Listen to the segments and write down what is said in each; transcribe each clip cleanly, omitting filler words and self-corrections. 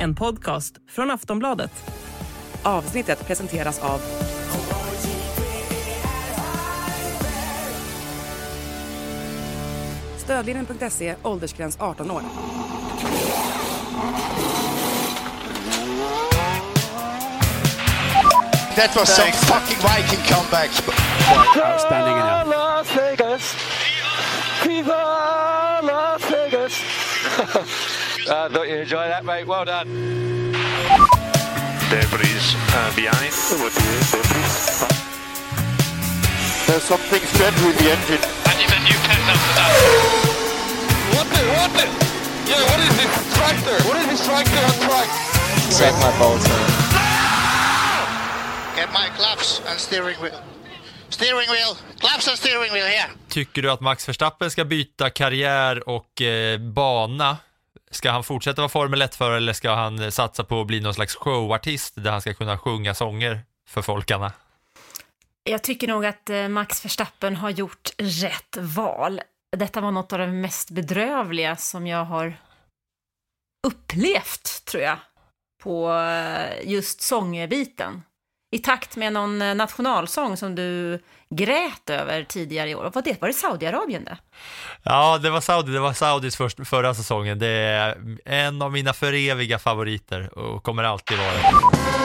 en podcast från Aftonbladet. Avsnittet presenteras av Stödlinjen.se, åldersgräns 18 år. That was some fucking Viking comeback. Outstanding enough. Las Vegas. Viva Las Vegas. I thought you enjoyed that, mate. Well done. Debris behind. There's something strange with the engine. And you've a new pet after that. What the? Yeah, what is this tractor? What is this tractor on track? Set my bolts on. Get my claps and steering wheel. Steering wheel. Claps and steering wheel here. Tycker du att Max Verstappen ska byta karriär och bana? Ska han fortsätta vara Formel 1-förare eller ska han satsa på att bli någon slags showartist där han ska kunna sjunga sånger för folkarna? Jag tycker nog att Max Verstappen har gjort rätt val. Detta var något av det mest bedrövliga som jag har upplevt, tror jag, på just sångbiten. I takt med någon nationalsång som du grät över tidigare i år. Var det Saudiarabien det? Ja, det var Saudis förra säsongen. Det är en av mina föreviga favoriter och kommer alltid vara det.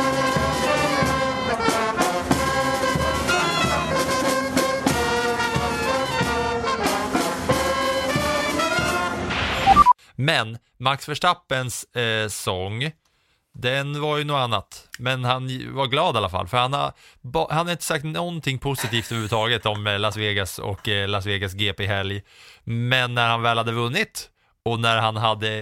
Men Max Verstappens sång, den var ju något annat. Men han var glad i alla fall. För han har inte sagt någonting positivt överhuvudtaget om Las Vegas och Las Vegas GP-helg. Men när han väl hade vunnit och när han hade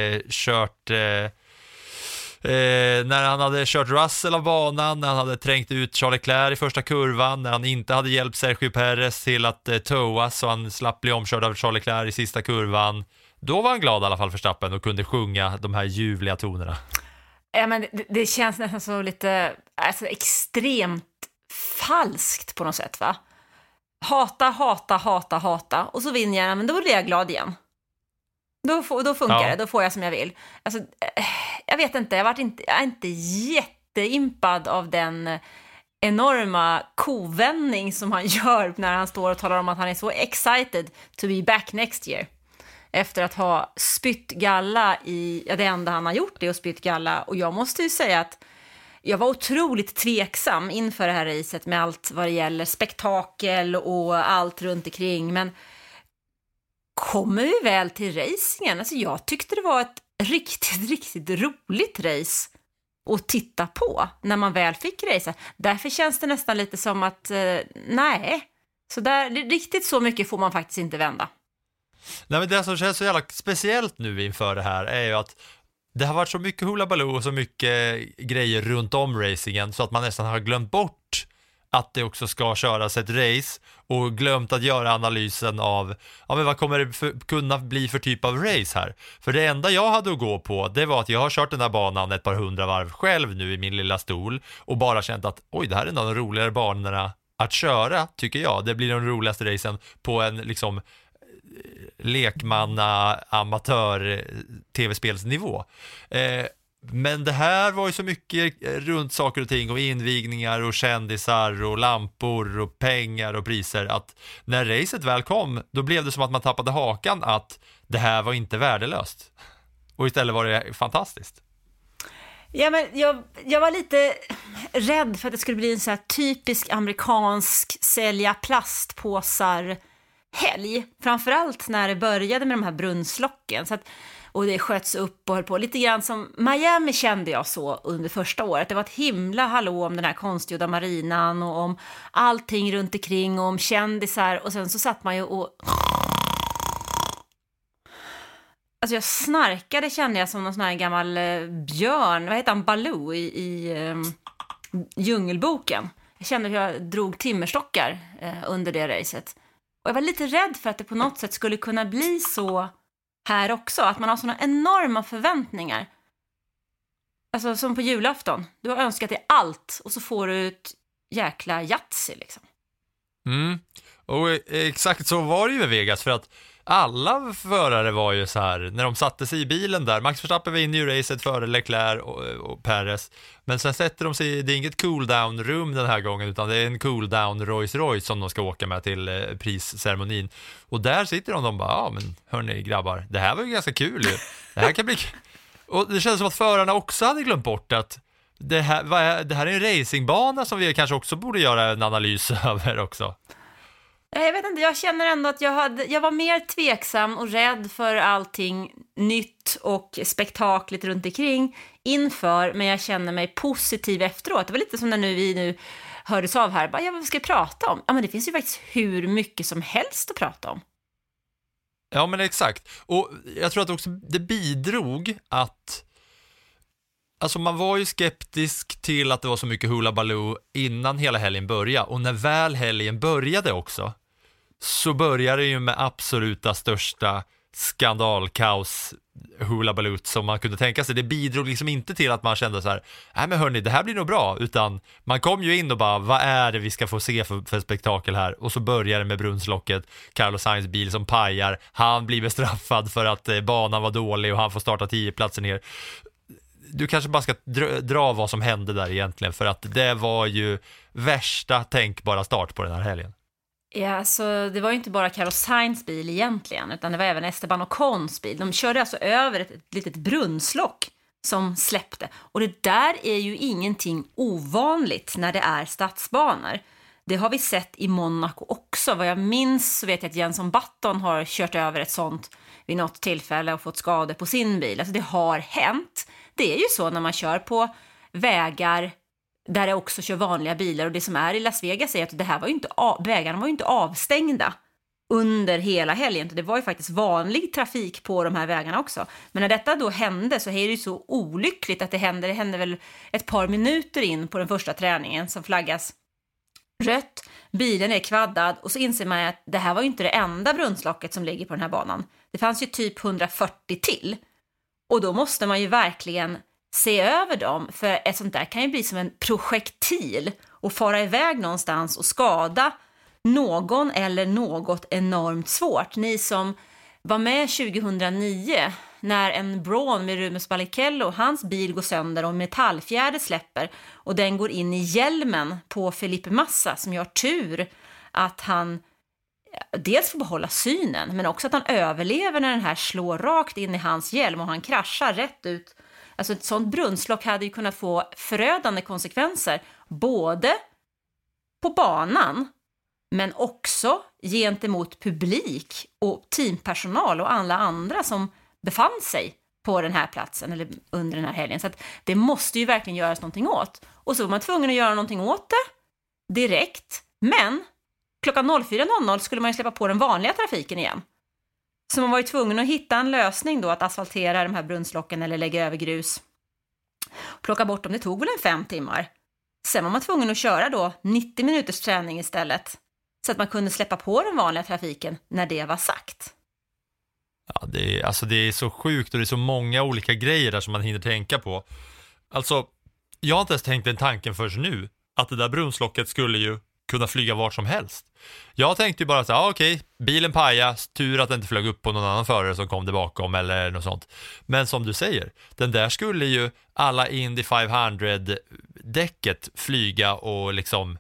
kört Russell av banan, när han hade trängt ut Charles Leclerc i första kurvan, när han inte hade hjälpt Sergio Perez till att toa så han slapp bli omkörd av Charles Leclerc i sista kurvan, då var han glad i alla fall för Verstappen och kunde sjunga de här ljuvliga tonerna. Ja, men det känns nästan så lite extremt falskt på något sätt, va? Hata och så vinner jag, men då blir jag glad igen. Då funkar det, då får jag som jag vill. Alltså, jag vet inte, jag är inte jätteimpad av den enorma kovändning som han gör när han står och talar om att han är så excited to be back next year. Efter att ha spytt galla det enda han har gjort är att spytt galla. Och jag måste ju säga att jag var otroligt tveksam inför det här racet med allt vad det gäller spektakel och allt runt omkring. Men kommer vi väl till racingen? Alltså jag tyckte det var ett riktigt roligt race att titta på när man väl fick racea. Därför känns det nästan lite som att nej, så där, riktigt så mycket får man faktiskt inte vända. Nej, men det som känns så jävla speciellt nu inför det här är ju att det har varit så mycket hula baloo och så mycket grejer runt om racingen så att man nästan har glömt bort att det också ska köras ett race och glömt att göra analysen av men vad kommer det kunna bli för typ av race här. För det enda jag hade att gå på, det var att jag har kört den här banan ett par 100 varv själv nu i min lilla stol och bara känt att oj, det här är en av de roligare banorna att köra, tycker jag. Det blir den roligaste racen på en liksom lekmanna amatör tv-spelsnivå. Men det här var ju så mycket runt saker och ting och invigningar och kändisar och lampor och pengar och priser att när racet väl kom, då blev det som att man tappade hakan att det här var inte värdelöst. Och istället var det fantastiskt. Ja, men jag var lite rädd för att det skulle bli en så här typisk amerikansk sälja plastpåsar helg, framförallt när det började med de här brunnslocken så att, och det sköts upp och höll på lite grann som Miami kände jag så under första året. Det var ett himla hallå om den här konstgjorda marinan och om allting runt omkring och om kändisar och sen så satt man ju och alltså jag snarkade, kände jag som någon sån här gammal björn, vad heter han, Baloo i Djungelboken. Jag kände hur jag drog timmerstockar under det racet. Och jag var lite rädd för att det på något sätt skulle kunna bli så här också. Att man har såna enorma förväntningar. Alltså som på julafton. Du har önskat dig allt och så får du ett jäkla Yatzy liksom. Och exakt så var det ju med Vegas för att alla förare var ju så här, när de satte sig i bilen där, Max Verstappen var inne i racet före Leclerc och Perez, men sen sätter de sig, det är inget cool-down-rum den här gången, utan det är en cool-down Rolls-Royce som de ska åka med till prisceremonin, och där sitter de bara, ja men hörni grabbar, det här var ju ganska kul ju. Det här kan bli och det känns som att förarna också hade glömt bort att det här är en racingbana som vi kanske också borde göra en analys över också. Jag vet inte, jag känner ändå att jag var mer tveksam och rädd för allting nytt och spektakligt runt omkring inför, men jag känner mig positiv efteråt. Det var lite som när vi nu hördes av här, bara, ja, vad ska vi prata om? Ja, men det finns ju faktiskt hur mycket som helst att prata om. Ja, men exakt. Och jag tror att också det bidrog att, alltså man var ju skeptisk till att det var så mycket hula baloo innan hela helgen började, och när väl helgen började också, så började det ju med absoluta största skandalkaos hula baloo som man kunde tänka sig. Det bidrog liksom inte till att man kände så här, nej men hörni, det här blir nog bra, utan man kom ju in och bara, vad är det vi ska få se för spektakel här? Och så börjar det med brunnslocket, Carlos Sainz bil som pajar, han blir bestraffad för att banan var dålig och han får starta 10 platser ner. Du kanske bara ska dra vad som hände där egentligen, för att det var ju värsta tänkbara start på den här helgen. Ja, så det var ju inte bara Carlos Sainz bil egentligen, utan det var även Esteban Ocons bil. De körde alltså över ett litet brunnslock som släppte. Och det där är ju ingenting ovanligt när det är stadsbanor. Det har vi sett i Monaco också. Vad jag minns så vet jag att Jenson Button har kört över ett sånt vid något tillfälle och fått skador på sin bil. Alltså det har hänt. Det är ju så när man kör på vägar där det också kör vanliga bilar, och det som är i Las Vegas är att det här var ju inte vägarna var ju inte avstängda under hela helgen. Det var ju faktiskt vanlig trafik på de här vägarna också. Men när detta då hände så är det ju så olyckligt att det hände väl ett par minuter in på den första träningen som flaggas rött, bilen är kvaddad, och så inser man att det här var ju inte det enda brunnslocket som ligger på den här banan. Det fanns ju typ 140 till. Och då måste man ju verkligen se över dem, för ett sånt där kan ju bli som en projektil och fara iväg någonstans och skada någon eller något enormt svårt. Ni som var med 2009 när en Braun med Rubens Barrichello, hans bil går sönder och metallfjäder släpper och den går in i hjälmen på Felipe Massa, som gör tur att han dels får behålla synen, men också att han överlever när den här slår rakt in i hans hjälm och han kraschar rätt ut. Alltså ett sånt brunnslock hade ju kunnat få förödande konsekvenser både på banan men också gentemot publik och teampersonal och alla andra som befann sig på den här platsen eller under den här helgen. Så att det måste ju verkligen göras någonting åt. Och så var man tvungen att göra någonting åt det direkt, men klockan 04.00 skulle man ju släppa på den vanliga trafiken igen. Så man var ju tvungen att hitta en lösning då, att asfaltera de här brunnslocken eller lägga över grus. Plocka bort dem, det tog väl 5 timmar. Sen var man tvungen att köra då 90 minuters träning istället. Så att man kunde släppa på den vanliga trafiken när det var sagt. Ja, det är så sjukt och det är så många olika grejer där som man hinner tänka på. Alltså, jag har inte ens tänkt den tanken förrän nu, att det där brunnslocket skulle ju kunna flyga vart som helst. Jag tänkte ju bara så här, okej, bilen pajas, tur att den inte flög upp på någon annan förare som kom där bakom eller något sånt. Men som du säger, den där skulle ju alla Indy 500-däcket flyga och liksom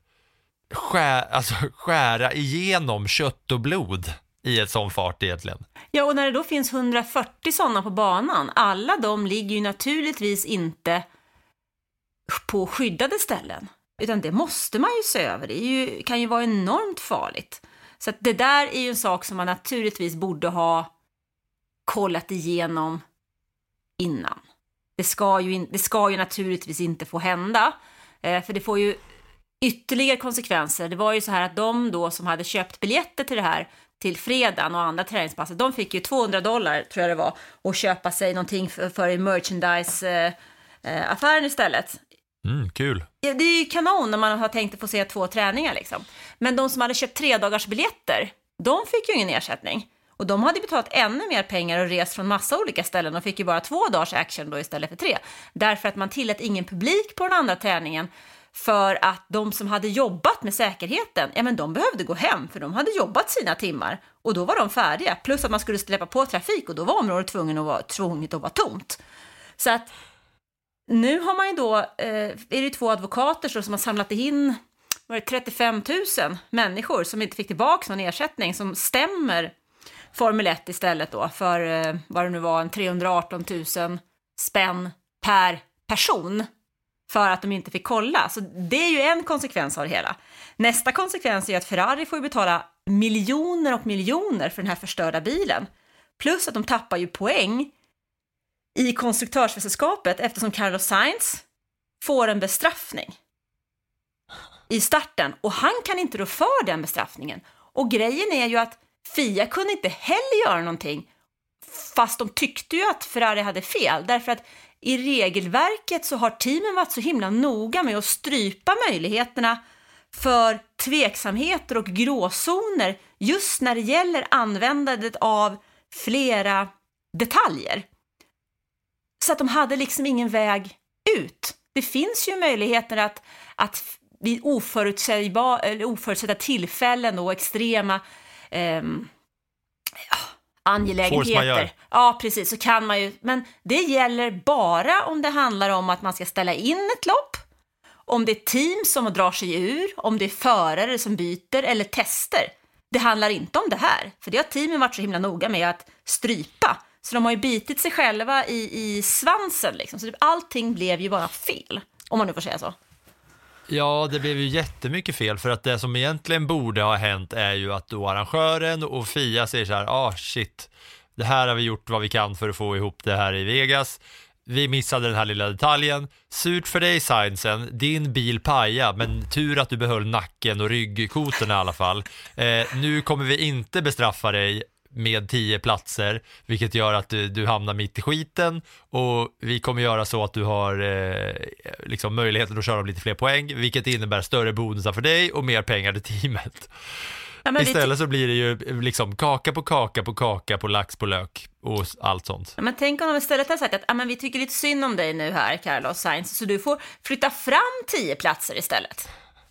skära igenom kött och blod i ett sån fart egentligen. Ja, och när det då finns 140 sådana på banan, alla de ligger ju naturligtvis inte på skyddade ställen. Utan det måste man ju se över. Det kan ju vara enormt farligt. Så att det där är ju en sak som man naturligtvis borde ha kollat igenom innan. Det ska ju naturligtvis inte få hända. För det får ju ytterligare konsekvenser. Det var ju så här att de då som hade köpt biljetter till det här till fredagen och andra träningspasser, de fick ju $200 tror jag det var, och köpa sig någonting för en merchandise-affären istället. Kul. Det är ju kanon när man har tänkt att få se 2 träningar liksom. Men de som hade köpt 3-dagars biljetter, de fick ju ingen ersättning. Och de hade betalat ännu mer pengar och rest från massa olika ställen och fick ju bara 2 dagars action då istället för 3. Därför att man tillät ingen publik på den andra träningen för att de som hade jobbat med säkerheten, ja men de behövde gå hem för de hade jobbat sina timmar och då var de färdiga. Plus att man skulle släppa på trafik och då var området tvunget att vara tomt. Så att nu har man ju då, är det 2 advokater som har samlat in 35 000 människor som inte fick tillbaka någon ersättning som stämmer Formel 1 istället då för vad det nu var, en 318 000 spänn per person för att de inte fick kolla. Så det är ju en konsekvens av det hela. Nästa konsekvens är att Ferrari får betala miljoner och miljoner för den här förstörda bilen. Plus att de tappar ju poäng i konstruktörsmästerskapet eftersom Carlos Sainz får en bestraffning i starten och han kan inte då för den bestraffningen. Och grejen är ju att FIA kunde inte heller göra någonting fast de tyckte ju att Ferrari hade fel därför att i regelverket så har teamen varit så himla noga med att strypa möjligheterna för tveksamheter och gråzoner just när det gäller användandet av flera detaljer. Så att de hade liksom ingen väg ut. Det finns ju möjligheter att vid oförutsedda tillfällen och extrema angelägenheter. Ja, precis, så kan man ju. Men det gäller bara om det handlar om att man ska ställa in ett lopp, om det är team som drar sig ur, om det är förare som byter eller tester. Det handlar inte om det här, för det har teamen varit så himla noga med att strypa. Så de har ju bitit sig själva i svansen liksom. Så allting blev ju bara fel, om man nu får säga så. Ja, det blev ju jättemycket fel för att det som egentligen borde ha hänt är ju att då arrangören och FIA säger så här, shit, det här har vi gjort vad vi kan för att få ihop det här i Vegas. Vi missade den här lilla detaljen. Surt för dig, Sainzen. Din bil paja, men tur att du behöll nacken och ryggkotorna i alla fall. Nu kommer vi inte bestraffa dig med 10 platser, vilket gör att du hamnar mitt i skiten och vi kommer göra så att du har liksom möjligheten att köra lite fler poäng, vilket innebär större bonusar för dig och mer pengar till teamet. Ja, istället så blir det ju liksom kaka på kaka på kaka på lax på lök och allt sånt. Ja, men tänk om de istället har sagt att vi tycker lite synd om dig nu här, Carlos Sainz, så du får flytta fram 10 platser istället.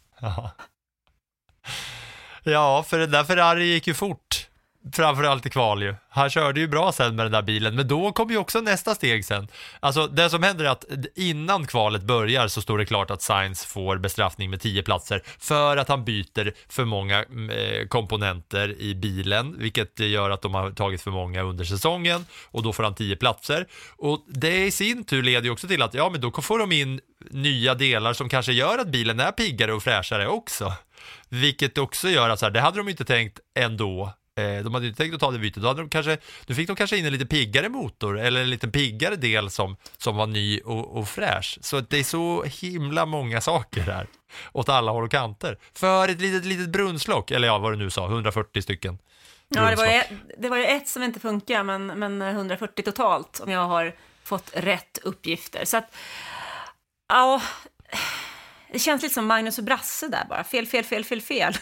Ja, för den där Ferrari gick ju fort. Framförallt i kval ju. Han körde ju bra sen med den där bilen, men då kommer ju också nästa steg sen. Alltså det som händer är att innan kvalet börjar så står det klart att Sainz får bestraffning med 10 platser för att han byter för många komponenter i bilen, vilket gör att de har tagit för många under säsongen och då får han 10 platser. Och det i sin tur leder ju också till att men då får de in nya delar som kanske gör att bilen är piggare och fräschare också. Vilket också gör att så här, det hade de inte tänkt ändå. De hade inte tänkt att ta det bytet. Då fick de kanske in en lite piggare motor eller en lite piggare del som var ny och fräsch. Så det är så himla många saker där åt alla håll och kanter. För ett litet brunnslock, eller vad du nu sa, 140 stycken. Ja, det var ju ett som inte funkar, men 140 totalt om jag har fått rätt uppgifter. Så att, det känns lite som Magnus och Brasse där bara. Fel.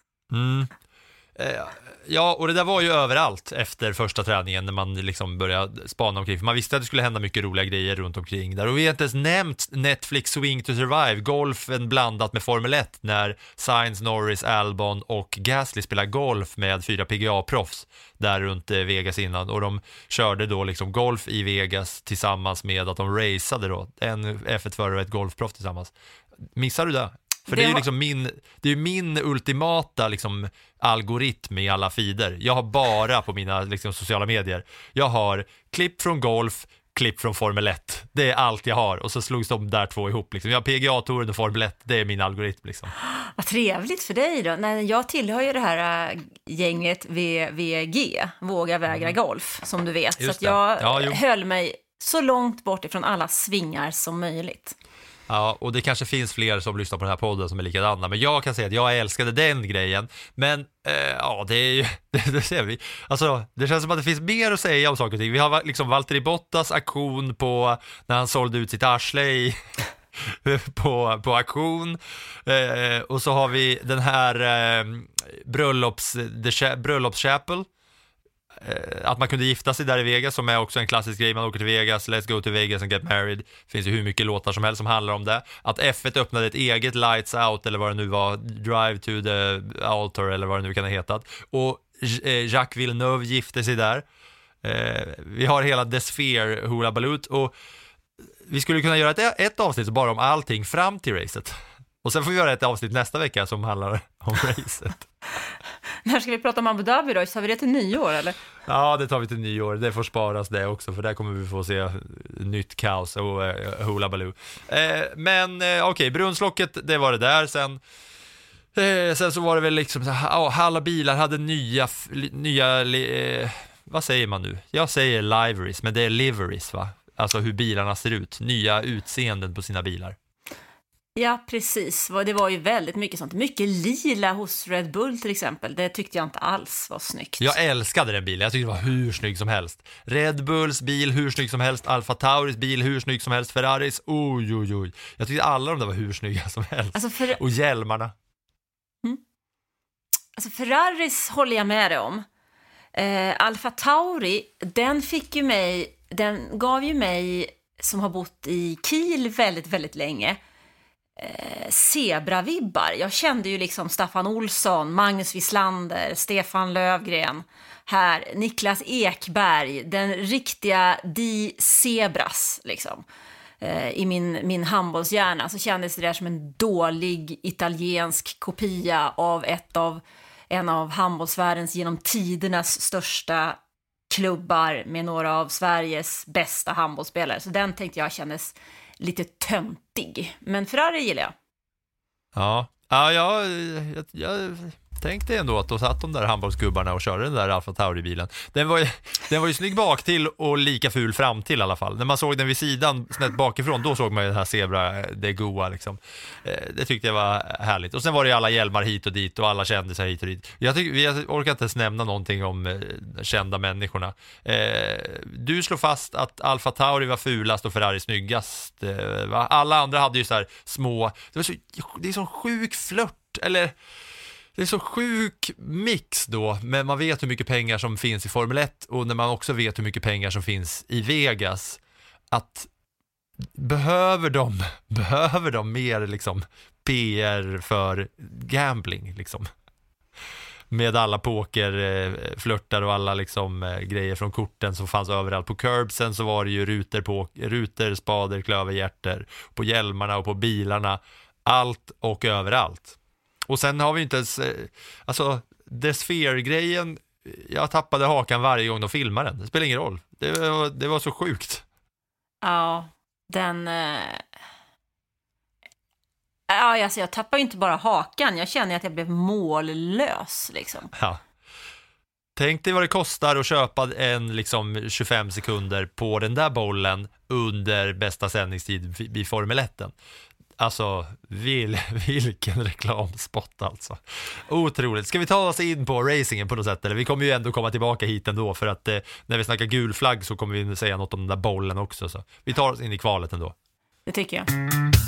Ja, och det där var ju överallt efter första träningen när man liksom började spana omkring. För man visste att det skulle hända mycket roliga grejer runt omkring där. Och vi har inte ens nämnt Netflix Swing to Survive, golfen blandat med Formel 1 när Sainz, Norris, Albon och Gasly spelar golf med 4 PGA-proffs där runt Vegas innan. Och de körde då liksom golf i Vegas tillsammans med att de raceade då. En F1-förare och ett golfproff tillsammans. Missar du det? För det är ju liksom min ultimata liksom algoritm i alla feeder. Jag har bara på mina liksom sociala medier. Jag har klipp från golf, klipp från Formel 1. Det är allt jag har. Och så slogs de där två ihop. Liksom. Jag har PGA-touren och Formel 1. Det är min algoritm. Liksom. Vad trevligt för dig då. Nej, jag tillhör ju det här gänget VVG. Våga vägra golf, som du vet. Just så att jag höll mig så långt bort ifrån alla svingar som möjligt. Ja, och det kanske finns fler som lyssnar på den här podden som är likadana. Men jag kan säga att jag älskade den grejen. Men det är ju, det ser vi. Alltså, det känns som att det finns mer att säga om saker och ting. Vi har liksom Valtteri Bottas aktion på när han sålde ut sitt arsle på auktion. Och så har vi den här bröllopschapel. att man kunde gifta sig där i Vegas, som är också en klassisk grej. Man åker till Vegas, let's go to Vegas and get married. Finns ju hur mycket låtar som helst som handlar om det. Att F1 öppnade ett eget Lights Out, eller vad det nu var, Drive to the Altar, eller vad det nu kan ha hetat. Och Jacques Villeneuve gifte sig där. Vi har hela The Sphere Hula Balut, och vi skulle kunna göra ett avsnitt bara om allting fram till racet. Och sen får vi göra ett avsnitt nästa vecka som handlar om racet. När ska vi prata om Abu Dhabi då? Så har vi det till nyår, eller? Ja, det tar vi till nyår. Det får sparas det också, för där kommer vi få se nytt kaos och Hula Baloo. Men okej, brunnslocket, det var det där. Sen så var det väl liksom alla bilar hade nya vad säger man nu? Jag säger liveries, men det är liveries, va? Alltså hur bilarna ser ut. Nya utseenden på sina bilar. Ja, precis. Det var ju väldigt mycket sånt. Mycket lila hos Red Bull till exempel. Det tyckte jag inte alls var snyggt. Jag älskade den bilen. Jag tyckte det var hur snygg som helst. Red Bulls bil hur snygg som helst. Alfa Tauris bil hur snygg som helst. Ferraris, oj. Jag tyckte alla de där var hur snygga som helst. Alltså och hjälmarna. Alltså Ferraris håller jag med dig om. Alfa Tauri, den gav ju mig, som har bott i Kiel väldigt, väldigt länge, zebravibbar. Jag kände ju liksom Staffan Olsson, Magnus Wislander, Stefan Löfgren här, Niklas Ekberg, den riktiga Di Zebras liksom. I min handbollshjärna så kändes det där som en dålig italiensk kopia av en av handbollsvärldens genom tidernas största klubbar med några av Sveriges bästa handbollsspelare. Så den tänkte jag kändes lite töntig. Men Ferrari gillar jag. Ja, jag tänkte ändå att då satt de där handbollsgubbarna och körde den där Alfa Tauri-bilen. Den var ju snygg bak till och lika ful fram till i alla fall. När man såg den vid sidan snett bakifrån, då såg man ju den här zebra, det goa liksom. Det tyckte jag var härligt. Och sen var det ju alla hjälmar hit och dit och alla kändisar hit och dit. Vi orkar inte ens nämna någonting om kända människorna. Du slår fast att Alfa Tauri var fulast och Ferrari snyggast. Va? Alla andra hade ju så här små... Det är sån sjuk flört, eller... Det är så sjuk mix då, men man vet hur mycket pengar som finns i Formel 1 och när man också vet hur mycket pengar som finns i Vegas, att behöver de mer liksom PR för gambling liksom. Med alla pokerflörtar och alla liksom grejer från korten som fanns överallt. På curbsen så var det ju ruter, spader, klöverhjärter, på hjälmarna och på bilarna, allt och överallt. Och sen har vi inte ens, alltså The Sphere-grejen, jag tappade hakan varje gång de filmade den. Det spelar ingen roll. Det var så sjukt. Ja, alltså jag tappar ju inte bara hakan. Jag känner att jag blev mållös liksom. Ja. Tänk dig vad det kostar att köpa en liksom 25 sekunder på den där bollen under bästa sändningstid vid Formel 1. Alltså, vilken reklamspot alltså. Otroligt. Ska vi ta oss in på racingen på något sätt? Eller vi kommer ju ändå komma tillbaka hit ändå, för att när vi snackar gul flagg så kommer vi säga något om den där bollen också. Så vi tar oss in i kvalet ändå. Det tycker jag.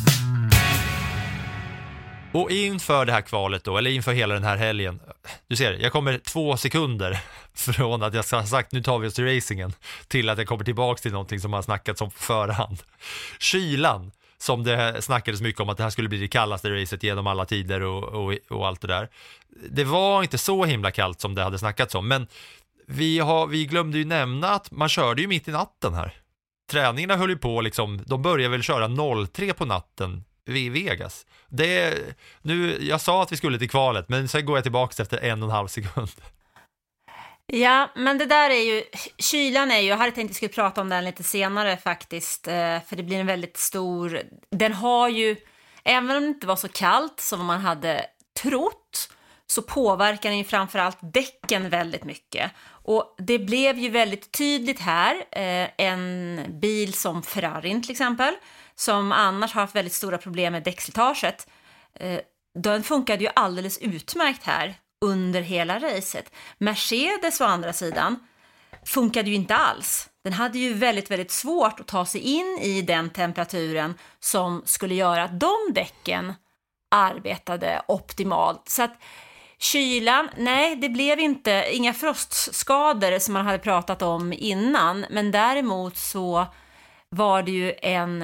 Och inför det här kvalet då, eller inför hela den här helgen, du ser, jag kommer 2 sekunder från att jag har sagt nu tar vi oss till racingen till att jag kommer tillbaka till någonting som har snackats om på förhand. Kylan, som det snackades mycket om att det här skulle bli det kallaste racet genom alla tider och allt det där. Det var inte så himla kallt som det hade snackats om, men vi glömde ju nämna att man körde ju mitt i natten här. Träningarna höll ju på liksom, de började väl köra 03 på natten vid Vegas. Jag sa att vi skulle till kvalet, men sen går jag tillbaka efter 1,5 sekund. Ja, men det där är ju, kylan är ju, jag hade tänkt att vi skulle prata om den lite senare faktiskt, för det blir en väldigt stor, den har ju, även om det inte var så kallt som man hade trott, så påverkar den ju framförallt däcken väldigt mycket. Och det blev ju väldigt tydligt här, en bil som Ferrari till exempel, som annars har haft väldigt stora problem med däckslitaget, den funkade ju alldeles utmärkt här under hela racet. Mercedes å andra sidan funkade ju inte alls. Den hade ju väldigt, väldigt svårt att ta sig in i den temperaturen som skulle göra att de däcken arbetade optimalt. Så att Kylan, nej, det blev inga frostskador som man hade pratat om innan, men däremot så var det ju en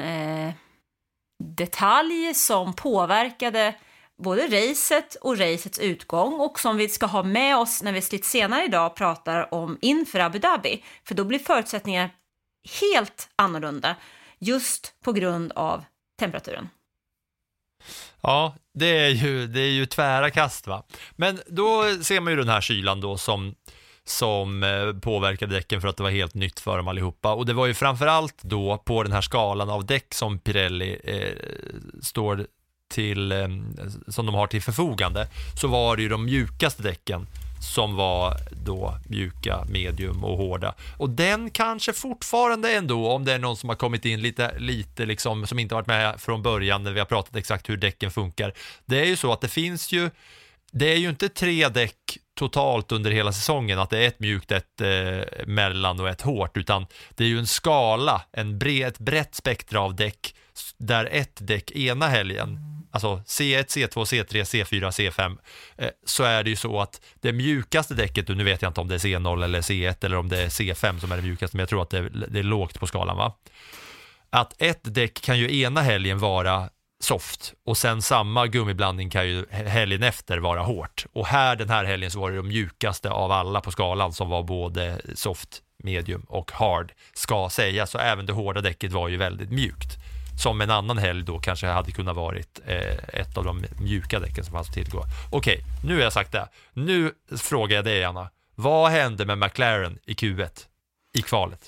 detalj som påverkade både racet och racets utgång, och som vi ska ha med oss när vi lite senare idag pratar om inför Abu Dhabi, för då blir förutsättningar helt annorlunda just på grund av temperaturen. Ja, det är ju tvära kast, va? Men då ser man ju den här kylan då som påverkade däcken, för att det var helt nytt för dem allihopa. Och det var ju framförallt då på den här skalan av däck som Pirelli står till, som de har till förfogande, så var det ju de mjukaste däcken som var då mjuka, medium och hårda. Och den kanske fortfarande ändå, om det är någon som har kommit in lite liksom, som inte varit med från början när vi har pratat exakt hur däcken funkar. Det är ju så att det är ju inte 3 däck totalt under hela säsongen, att det är ett mjukt, ett mellan och ett hårt, utan det är ju en skala, ett brett spektra av däck, där ett däck ena helgen, alltså C1, C2, C3, C4, C5, så är det ju så att det mjukaste däcket, nu vet jag inte om det är C0 eller C1 eller om det är C5 som är det mjukaste, men jag tror att det är lågt på skalan, va? Att ett däck kan ju ena helgen vara soft, och sen samma gummiblandning kan ju helgen efter vara hårt. Och den här helgen så var det de mjukaste av alla på skalan som var både soft, medium och hard, ska säga. Så även det hårda däcket var ju väldigt mjukt. Som en annan helg då kanske hade kunnat varit ett av de mjuka däcken som fanns att tillgå. Okej, nu har jag sagt det. Nu frågar jag dig, Anna. Vad hände med McLaren i Q1 i kvalet?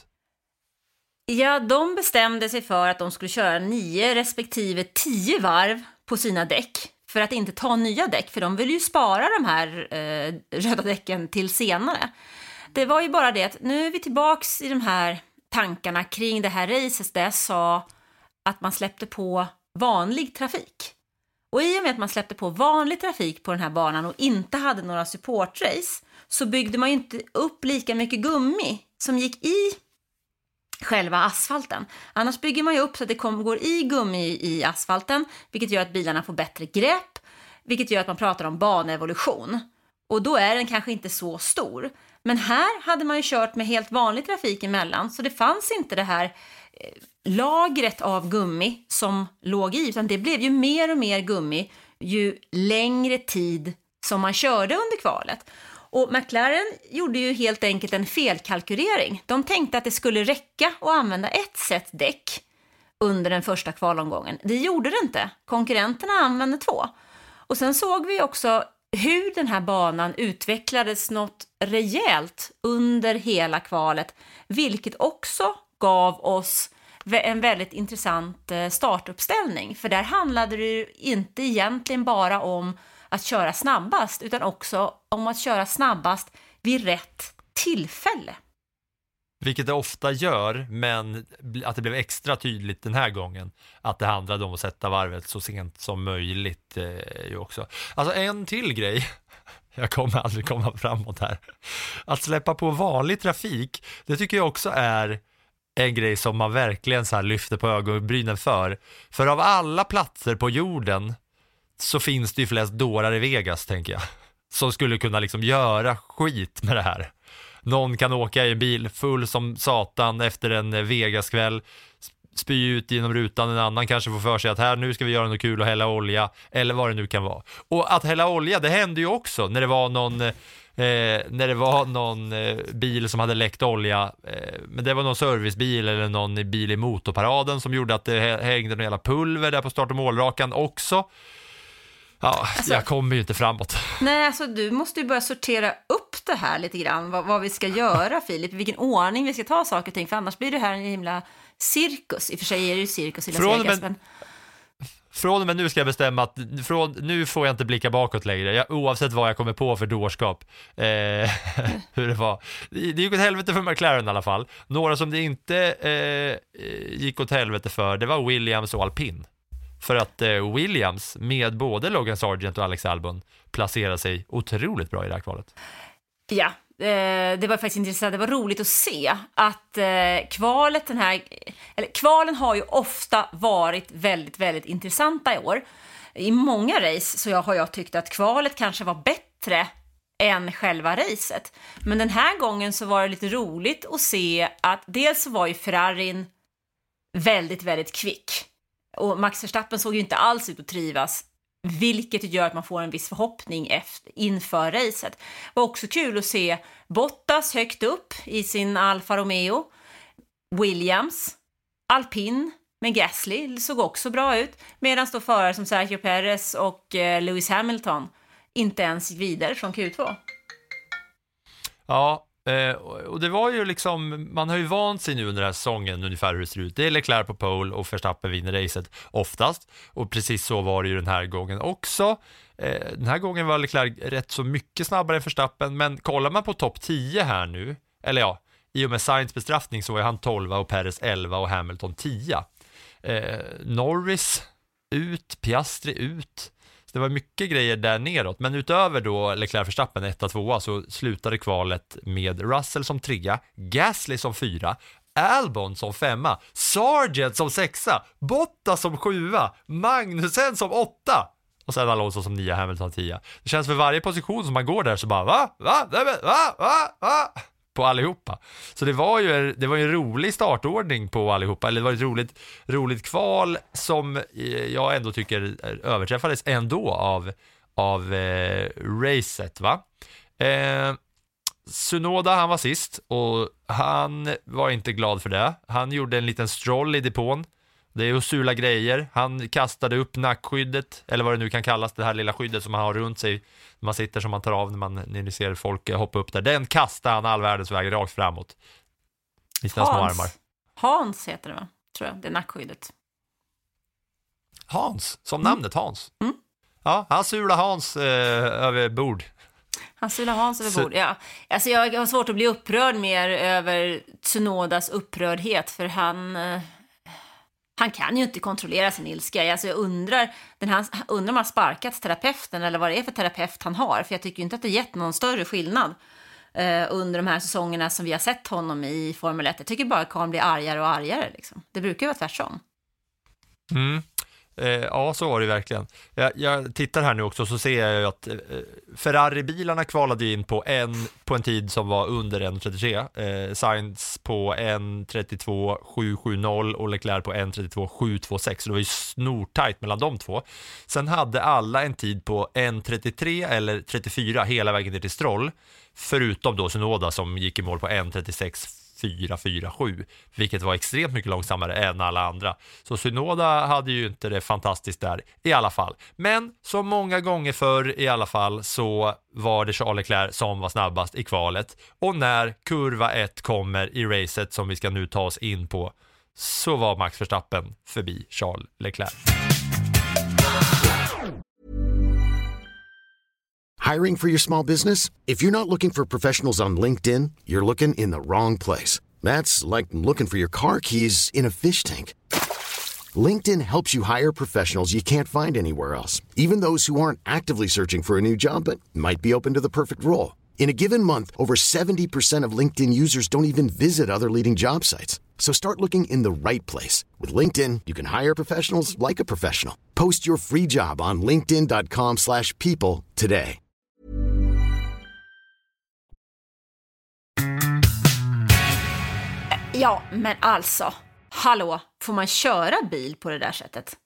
Ja, de bestämde sig för att de skulle köra 9 respektive 10 varv på sina däck för att inte ta nya däck, för de vill ju spara de här röda däcken till senare. Det var ju bara det att nu är vi tillbaks i de här tankarna kring det här racet där jag sa att man släppte på vanlig trafik. Och i och med att man släppte på vanlig trafik på den här banan och inte hade några supportrace, så byggde man ju inte upp lika mycket gummi som gick i själva asfalten. Annars bygger man ju upp så att det går i gummi i asfalten, vilket gör att bilarna får bättre grepp, vilket gör att man pratar om banevolution. Och då är den kanske inte så stor. Men här hade man ju kört med helt vanlig trafik emellan, så det fanns inte det här lagret av gummi som låg i, utan det blev ju mer och mer gummi ju längre tid som man körde under kvalet. Och McLaren gjorde ju helt enkelt en felkalkylering. De tänkte att det skulle räcka att använda ett set däck under den första kvalomgången. Det gjorde det inte. Konkurrenterna använde 2. Och sen såg vi också hur den här banan utvecklades något rejält under hela kvalet, vilket också gav oss en väldigt intressant startuppställning. För där handlade det ju inte egentligen bara om att köra snabbast, utan också om att köra snabbast vid rätt tillfälle. Vilket det ofta gör, men att det blev extra tydligt den här gången att det handlade om att sätta varvet så sent som möjligt ju också. Alltså en till grej, jag kommer aldrig komma framåt här. Att släppa på vanlig trafik, det tycker jag också är en grej som man verkligen så här lyfter på ögonbrynen för. För av alla platser på jorden så finns det ju flest dårar i Vegas, tänker jag, som skulle kunna liksom göra skit med det här. Någon kan åka i bil full som satan efter en Vegaskväll, spy ut genom rutan, en annan kanske får för sig att här, nu ska vi göra något kul och hälla olja, eller vad det nu kan vara. Och att hälla olja, det hände ju också när det var någon bil som hade läckt olja, men det var någon servicebil eller någon bil i motorparaden som gjorde att det hängde någon jävla pulver där på start- och målrakan också. Ja, alltså, jag kommer ju inte framåt. Nej, alltså du måste ju börja sortera upp det här lite grann, vad vi ska göra, Filip, i vilken ordning vi ska ta saker och ting, för annars blir det här en himla cirkus. I och för sig är det ju cirkus i Las Vegas, men från och med nu ska jag bestämma att nu får jag inte blicka bakåt längre, oavsett vad jag kommer på för dårskap. Hur det var. Det gick åt helvete för McLaren i alla fall. Några som det inte gick åt helvete för, det var Williams och Alpine. För att Williams med både Logan Sargent och Alex Albon placerade sig otroligt bra i det här kvalet. Ja, det var faktiskt intressant. Det var roligt att se att kvalen har ju ofta varit väldigt, väldigt intressanta i år. i många race så har jag tyckt att kvalet kanske var bättre än själva racet. Men den här gången så var det lite roligt att se att dels så var ju Ferrarin väldigt, väldigt kvick. Och Max Verstappen såg ju inte alls ut att trivas, vilket gör att man får en viss förhoppning inför racet. Det var också kul att se Bottas högt upp i sin Alfa Romeo. Williams, Alpine med Gasly såg också bra ut. Medan då förare som Sergio Perez och Lewis Hamilton inte ens gick vidare från Q2. Ja, och det var ju liksom, man har ju vant sig nu under den här säsongen ungefär hur det ser ut. Det är Leclerc på pole och Verstappen vinner racet oftast. Och precis så var det ju den här gången också. Den här gången var Leclerc rätt så mycket snabbare än Verstappen. Men kollar man på topp 10 här nu, eller ja, i och med Sainz bestraffning så var han 12 och Perez 11 och Hamilton 10. Norris ut, Piastri ut. Det var mycket grejer där neråt, men utöver då Leclerc Verstappen 1-2 så slutade kvalet med Russell som 3, Gasly som 4, Albon som 5, Sargent som 6, Bottas som 7, Magnussen som 8 och sen Alonso som 9, Hamilton 10. Det känns för varje position som man går där så bara va? På allihopa. Så det var ju en rolig startordning på allihopa. Eller det var ett roligt kval som jag ändå tycker överträffades ändå av racet, va? Tsunoda, han var sist och han var inte glad för det. Han gjorde en liten stroll i depån. Det är ju sula grejer. Han kastade upp nackskyddet, eller vad det nu kan kallas, det här lilla skyddet som man har runt sig. Man sitter som man tar av när ni ser folk hoppa upp där. Den kastade han all världens väg rakt framåt. I sina små armar. Hans heter det, va? Tror jag, det är nackskyddet. Hans, som namnet Hans. Ja, han sula Hans över bord. Han sular Hans över bord, ja. Alltså jag har svårt att bli upprörd mer över Tsunodas upprördhet, för han kan ju inte kontrollera sin ilska. Alltså jag undrar om han har sparkat terapeuten eller vad det är för terapeut han har. För jag tycker inte att det gett någon större skillnad under de här säsongerna som vi har sett honom i Formel 1. Jag tycker bara att Karl blir argare och argare. Liksom. Det brukar ju vara tvärtom. Ja, så var det verkligen. Jag tittar här nu också så ser jag ju att Ferrari-bilarna kvalade in på en tid som var under 1.33. Sainz på 1.32.770 och Leclerc på 1.32.726. Så det var ju snortajt mellan de två. Sen hade alla en tid på 1.33 eller 34 hela vägen ner till Stroll. Förutom då Tsunoda som gick i mål på 1.36.447, vilket var extremt mycket långsammare än alla andra. Så Tsunoda hade ju inte det fantastiskt där i alla fall. Men så många gånger förr i alla fall så var det Charles Leclerc som var snabbast i kvalet. Och när kurva 1 kommer i racet som vi ska nu ta oss in på så var Max Verstappen förbi Charles Leclerc. Hiring for your small business? If you're not looking for professionals on LinkedIn, you're looking in the wrong place. That's like looking for your car keys in a fish tank. LinkedIn helps you hire professionals you can't find anywhere else, even those who aren't actively searching for a new job but might be open to the perfect role. In a given month, over 70% of LinkedIn users don't even visit other leading job sites. So start looking in the right place. With LinkedIn, you can hire professionals like a professional. Post your free job on linkedin.com/people today. Ja, men alltså, hallå, får man köra bil på det där sättet?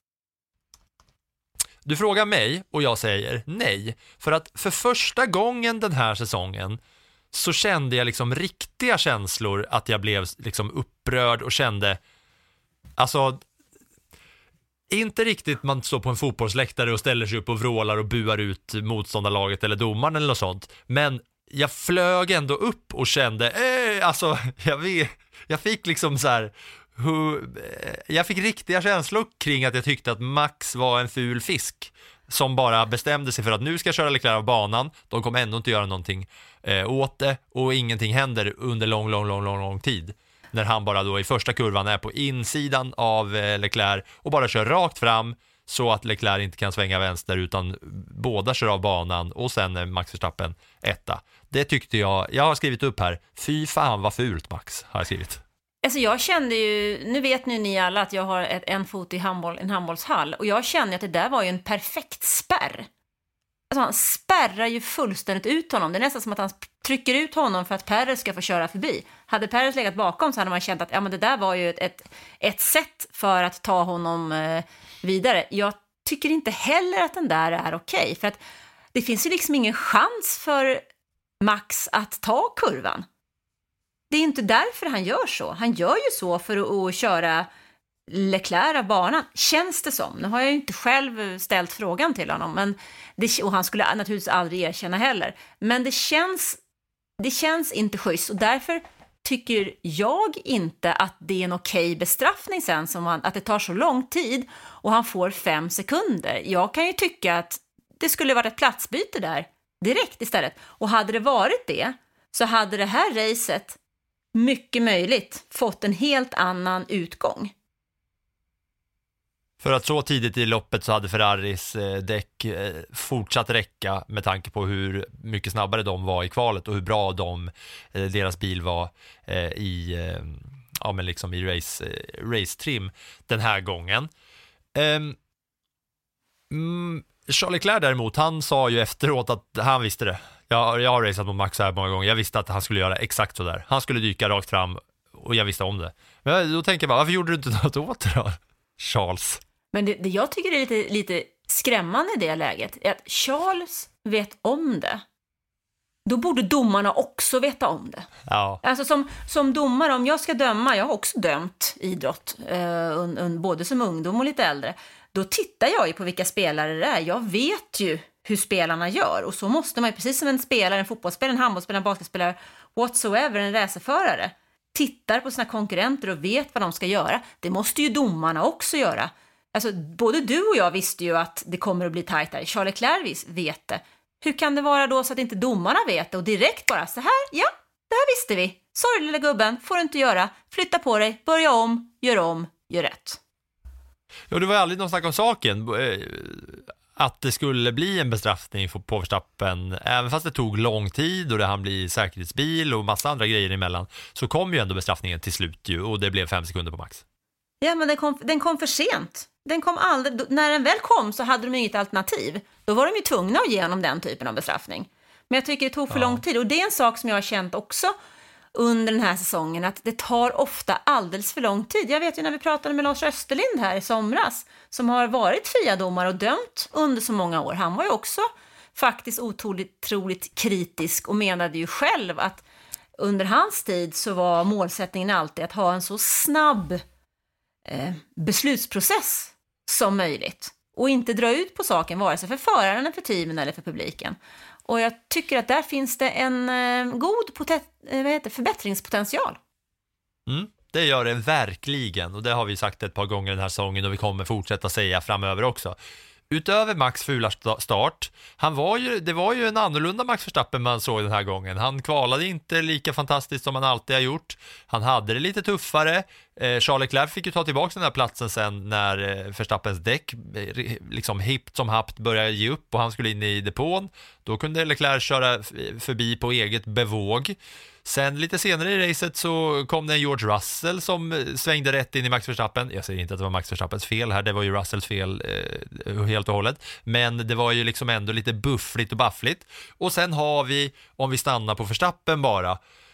Du frågar mig och jag säger nej. För att för första gången den här säsongen så kände jag liksom riktiga känslor att jag blev liksom upprörd och kände, alltså inte riktigt man står på en fotbollsläktare och ställer sig upp och vrålar och buar ut motståndarlaget eller domaren eller något sånt. Men jag flög ändå upp och kände, alltså jag fick liksom så här, jag fick riktiga känslor kring att jag tyckte att Max var en ful fisk som bara bestämde sig för att nu ska jag köra Leclerc av banan. De kommer ändå inte göra någonting åt det och ingenting händer under lång tid. När han bara då i första kurvan är på insidan av Leclerc och bara kör rakt fram så att Leclerc inte kan svänga vänster utan båda kör av banan och sen är Max Verstappen etta. Det tyckte jag har skrivit upp här. Fy fan vad fult Max har jag skrivit. Alltså jag kände ju, nu vet ni alla att jag har en fot i en handbollshall, och jag kände att det där var ju en perfekt spärr. Alltså han spärrar ju fullständigt ut honom. Det är nästan som att han trycker ut honom för att Perez ska få köra förbi. Hade Perez legat bakom så hade man känt att ja, men det där var ju ett sätt för att ta honom vidare. Jag tycker inte heller att den där är okej, för att det finns ju liksom ingen chans för Max att ta kurvan. Det är inte därför han gör så. Han gör ju så för att köra Leclerc av banan, känns det som. Nu har jag ju inte själv ställt frågan till honom, men och han skulle naturligtvis aldrig erkänna heller. Men det känns inte schysst, och därför tycker jag inte att det är en okej bestraffning sen, som att det tar så lång tid och han får 5 sekunder. Jag kan ju tycka att det skulle varit ett platsbyte där direkt istället. Och hade det varit det, så hade det här racet mycket möjligt fått en helt annan utgång. För att så tidigt i loppet så hade Ferraris däck fortsatt räcka med tanke på hur mycket snabbare de var i kvalet och hur bra deras bil var i race-trim den här gången. Charles Leclerc däremot, han sa ju efteråt att han visste det. Jag har raceat mot Max här många gånger. Jag visste att han skulle göra exakt så där. Han skulle dyka rakt fram och jag visste om det. Men då tänker jag bara, varför gjorde du inte något åt det då, Charles? Men det jag tycker är lite skrämmande i det läget är att Charles vet om det. Då borde domarna också veta om det. Ja. Alltså som domare, om jag ska döma, jag har också dömt idrott, både som ungdom och lite äldre. Då tittar jag ju på vilka spelare det är. Jag vet ju hur spelarna gör. Och så måste man ju, precis som en spelare, en fotbollsspelare, en handbollsspelare, en basketspelare, whatsoever, en racerförare, tittar på sina konkurrenter och vet vad de ska göra. Det måste ju domarna också göra. Alltså, både du och jag visste ju att det kommer att bli tajtare. Charles Leclerc vet det. Hur kan det vara då så att inte domarna vet det och direkt bara så här, ja, det här visste vi. Sorry lilla gubben, får du inte göra. Flytta på dig, börja om, gör rätt. Ja, det var aldrig någon snack om saken att det skulle bli en bestraffning på Verstappen, även fast det tog lång tid och det han blir säkerhetsbil och massa andra grejer emellan, så kom ju ändå bestraffningen till slut ju, och det blev 5 sekunder på Max. Ja, men den kom för sent. Den kom aldrig, när den väl kom så hade de inget alternativ. Då var de ju tvungna att ge honom den typen av bestraffning. Men jag tycker det tog för lång tid, och det är en sak som jag har känt också under den här säsongen, att det tar ofta alldeles för lång tid. Jag vet ju när vi pratade med Lars Österlind här i somras, som har varit FIA-domare och dömt under så många år. Han var ju också faktiskt otroligt kritisk och menade ju själv att under hans tid så var målsättningen alltid att ha en så snabb beslutsprocess som möjligt och inte dra ut på saken vare sig för föraren, för teamen eller för publiken. Och jag tycker att där finns det en god förbättringspotential. Det gör det verkligen, och det har vi sagt ett par gånger den här säsongen och vi kommer fortsätta säga framöver också. Utöver Max fula start, det var ju en annorlunda Max Verstappen man såg den här gången. Han kvalade inte lika fantastiskt som han alltid har gjort. Han hade det lite tuffare. Charles Leclerc fick ju ta tillbaka den här platsen sen när Verstappens däck liksom hippt som hapt började ge upp och han skulle in i depån. Då kunde Leclerc köra förbi på eget bevåg. Sen lite senare i racet så kom det en George Russell som svängde rätt in i Max Verstappen. Jag säger inte att det var Max Verstappens fel här, det var ju Russells fel helt och hållet. Men det var ju liksom ändå lite buffligt och baffligt. Och sen har vi, om vi stannar på Verstappen bara,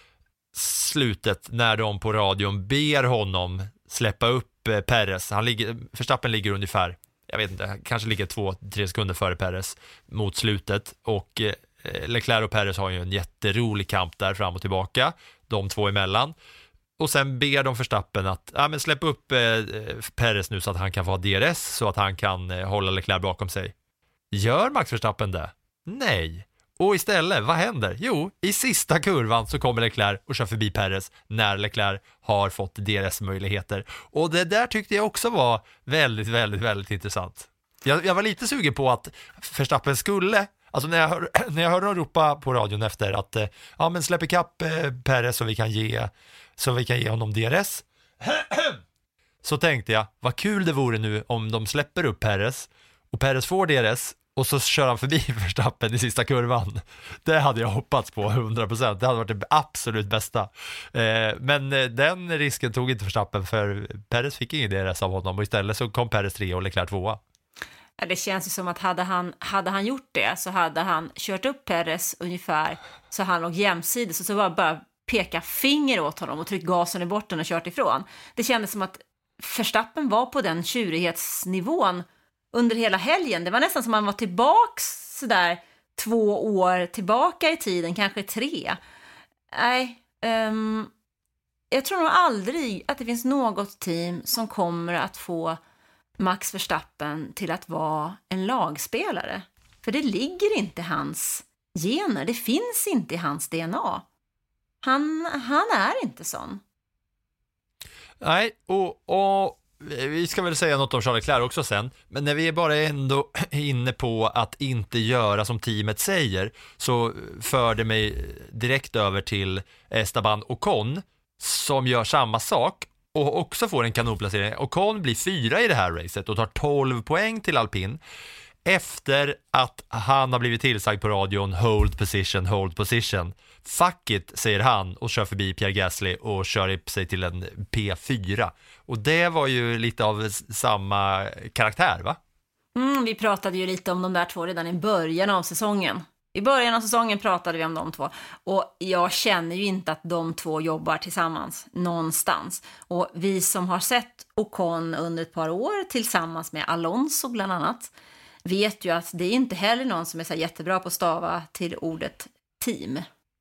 slutet när de på radion ber honom släppa upp Perez. Verstappen ligger ungefär, jag vet inte, kanske ligger 2-3 sekunder före Perez mot slutet, och Leclerc och Perez har ju en jätterolig kamp där fram och tillbaka, de två emellan. Och sen ber de Verstappen att släpp upp Perez nu så att han kan få DRS, så att han kan hålla Leclerc bakom sig. Gör Max Verstappen det? Nej. Och istället, vad händer? Jo, i sista kurvan så kommer Leclerc och kör förbi Perez när Leclerc har fått DRS-möjligheter. Och det där tyckte jag också var väldigt, väldigt, väldigt intressant. Jag var lite sugen på att Verstappen skulle, alltså när jag hörde dem ropa på radion efter att släpp ikapp Perez så vi kan ge honom DRS. Så tänkte jag, vad kul det vore nu om de släpper upp Perez och Perez får DRS och så kör han förbi Verstappen i sista kurvan. Det hade jag hoppats på 100%. Det hade varit det absolut bästa. Men den risken tog inte Verstappen, för Perez fick ingen DRS av honom och istället så kom Perez 3 och Leclerc 2. Det känns ju som att hade han gjort det så hade han kört upp Perez ungefär så han låg jämsides och så bara peka finger åt honom och tryckt gasen i botten och kört ifrån. Det kändes som att Verstappen var på den tjurighetsnivån under hela helgen. Det var nästan som att man var tillbaks sådär 2 år tillbaka i tiden, kanske 3. Nej, jag tror nog aldrig att det finns något team som kommer att få Max Verstappen till att vara en lagspelare. För det ligger inte i hans gener, det finns inte i hans DNA. Han är inte sån. Nej, och vi ska väl säga något om Charles Leclerc också sen, men när vi är bara ändå inne på att inte göra som teamet säger, så för det mig direkt över till Esteban Ocon som gör samma sak och också får en kanonplacering. Ocon blir 4 i det här racet och tar 12 poäng till alpin efter att han har blivit tillsagd på radion hold position. Fuck it, säger han och kör förbi Pierre Gasly och kör upp sig till en P4. Och det var ju lite av samma karaktär, va? Vi pratade ju lite om de där två redan i början av säsongen. I början av säsongen pratade vi om de två. Och jag känner ju inte att de två jobbar tillsammans någonstans. Och vi som har sett Ocon under ett par år tillsammans med Alonso bland annat vet ju att det är inte heller någon som är så jättebra på att stava till ordet team.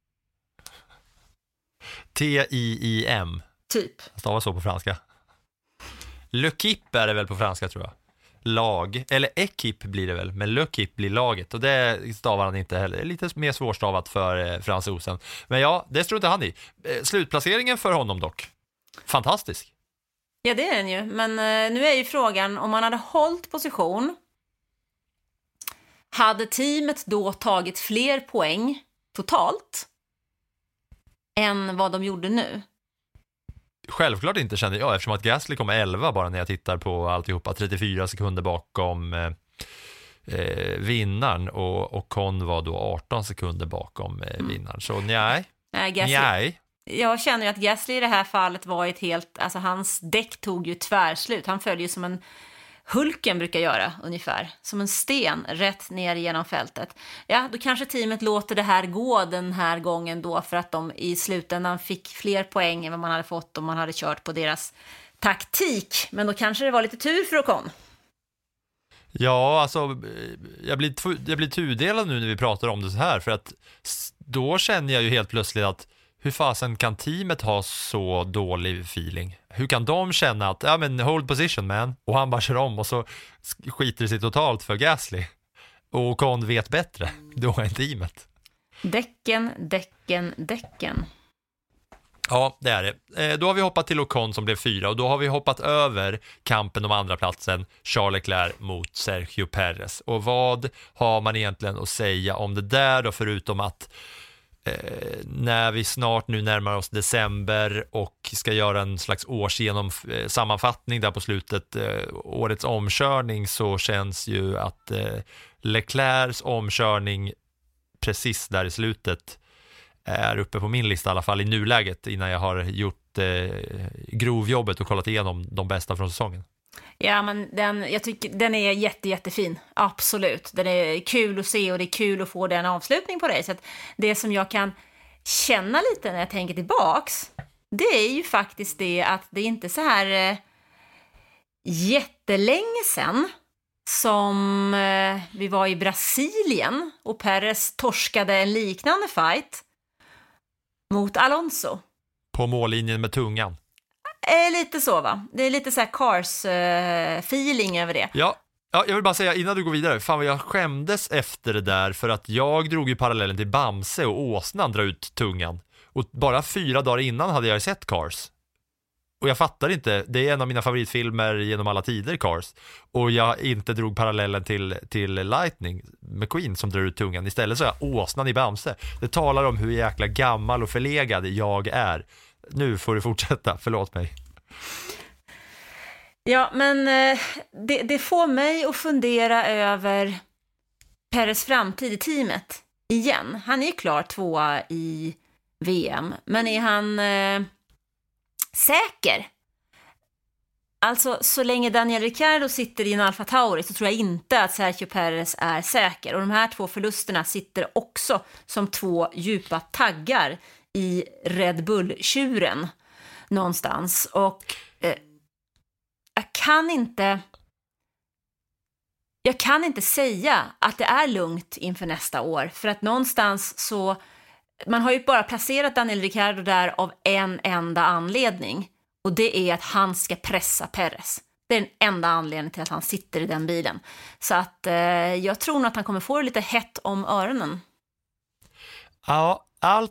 T-I-I-M. Typ. Stavar så på franska. L'équipe är det väl på franska, tror jag. Lag, eller équipe blir det väl, men l'équipe blir laget och det stavar han inte heller. Det är lite mer svårstavat för fransosen. Men ja, det tror inte han i. Slutplaceringen för honom dock. Fantastisk. Ja, det är den ju. Men nu är ju frågan, om man hade hållit position, hade teamet då tagit fler poäng totalt än vad de gjorde nu? Självklart inte, kände jag, eftersom att Gasly kommer 11 bara när jag tittar på alltihopa, 34 sekunder bakom vinnaren och Ocon var då 18 sekunder bakom vinnaren. Så nej. Jag känner ju att Gasly i det här fallet var ett helt, alltså hans däck tog ju tvärslut. Han följer ju som en Hulken brukar göra ungefär, som en sten rätt ner genom fältet. Ja, då kanske teamet låter det här gå den här gången då, för att de i slutändan fick fler poäng än vad man hade fått om man hade kört på deras taktik. Men då kanske det var lite tur för Ocon. Ja, alltså jag blir tudelad nu när vi pratar om det så här, för att då känner jag ju helt plötsligt att hur fasen kan teamet ha så dålig feeling? Hur kan de känna att, ja men hold position man, och han bara kör om och så skiter det sig totalt för Gasly. Och Ocon vet bättre, då är teamet. Däcken. Ja, det är det. Då har vi hoppat till Ocon som blev 4 och då har vi hoppat över kampen om andra platsen, Charles Leclerc mot Sergio Perez. Och vad har man egentligen att säga om det där då, förutom att när vi snart nu närmar oss december och ska göra en slags sammanfattning där på slutet, årets omkörning, så känns ju att Leclercs omkörning precis där i slutet är uppe på min lista i alla fall i nuläget, innan jag har gjort grovjobbet och kollat igenom de bästa från säsongen. Ja, men jag tycker den är jättefin. Absolut. Den är kul att se och det är kul att få den avslutning på det. Så att det som jag kan känna lite när jag tänker tillbaks, det är ju faktiskt det att det är inte så här jättelänge sedan som vi var i Brasilien och Perez torskade en liknande fight mot Alonso. På mållinjen med tungan. Lite så, va? Det är lite så här Cars-feeling över det. Ja, jag vill bara säga innan du går vidare, fan vad jag skämdes efter det där, för att jag drog ju parallellen till Bamse och åsnan drar ut tungan. Och bara 4 dagar innan hade jag sett Cars. Och jag fattar inte, det är en av mina favoritfilmer genom alla tider, Cars. Och jag inte drog parallellen till Lightning McQueen som drar ut tungan. Istället så är jag åsnan i Bamse. Det talar om hur jäkla gammal och förlegad jag är. Nu får du fortsätta, förlåt mig. Ja, men det får mig att fundera över Perez framtid i teamet igen. Han är ju klar 2 i VM, men är han säker? Alltså, så länge Daniel Ricciardo sitter i en Alfa Tauri så tror jag inte att Sergio Perez är säker. Och de här 2 förlusterna sitter också som 2 djupa taggar i Red Bull-tjuren någonstans. Och jag kan inte säga att det är lugnt inför nästa år. För att någonstans så, man har ju bara placerat Daniel Ricciardo där av en enda anledning. Och det är att han ska pressa Perez. Det är den enda anledningen till att han sitter i den bilen. Så att jag tror nog att han kommer få det lite hett om öronen. Ja,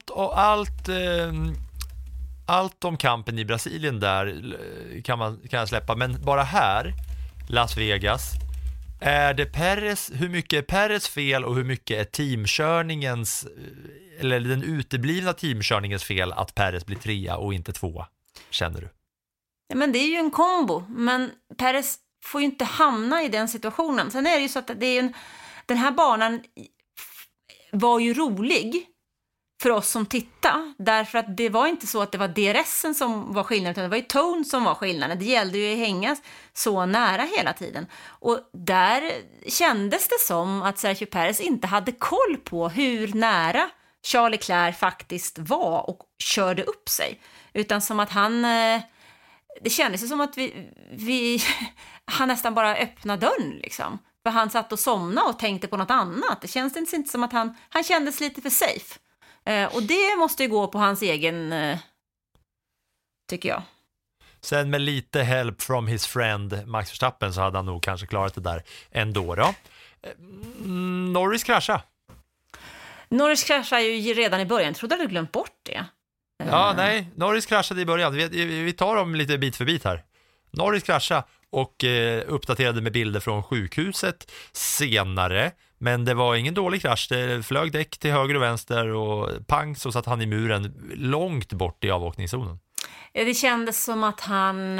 allt om kampen i Brasilien där kan jag släppa. Men bara här, Las Vegas, är det Perez, hur mycket är Perez fel och hur mycket är teamkörningens, eller den uteblivna teamkörningens fel att Perez blir 3 och inte 2, känner du? Ja, men det är ju en kombo. Men Perez får ju inte hamna i den situationen. Sen är det ju så att den här banan var ju rolig för oss som tittar. Därför att det var inte så att det var DRSen som var skillnaden, utan det var ju tone som var skillnaden. Det gällde ju att hänga så nära hela tiden. Och där kändes det som att Sergio Perez inte hade koll på hur nära Charles Leclerc faktiskt var och körde upp sig. Utan som att det kändes som att han nästan bara öppnade dörren liksom. För han satt och somnade och tänkte på något annat. Det känns inte som att han kändes lite för safe. Och det måste ju gå på hans egen, tycker jag. Sen med lite help from his friend Max Verstappen så hade han nog kanske klarat det där ändå då. Norris kraschade ju redan i början. Jag trodde du glömt bort det. Ja, nej. Norris kraschade i början. Vi tar dem lite bit för bit här. Norris kraschade och uppdaterade med bilder från sjukhuset senare. Men det var ingen dålig krasch. Det flög däck till höger och vänster och pang så satt han i muren långt bort i avåkningszonen. Det kändes som att han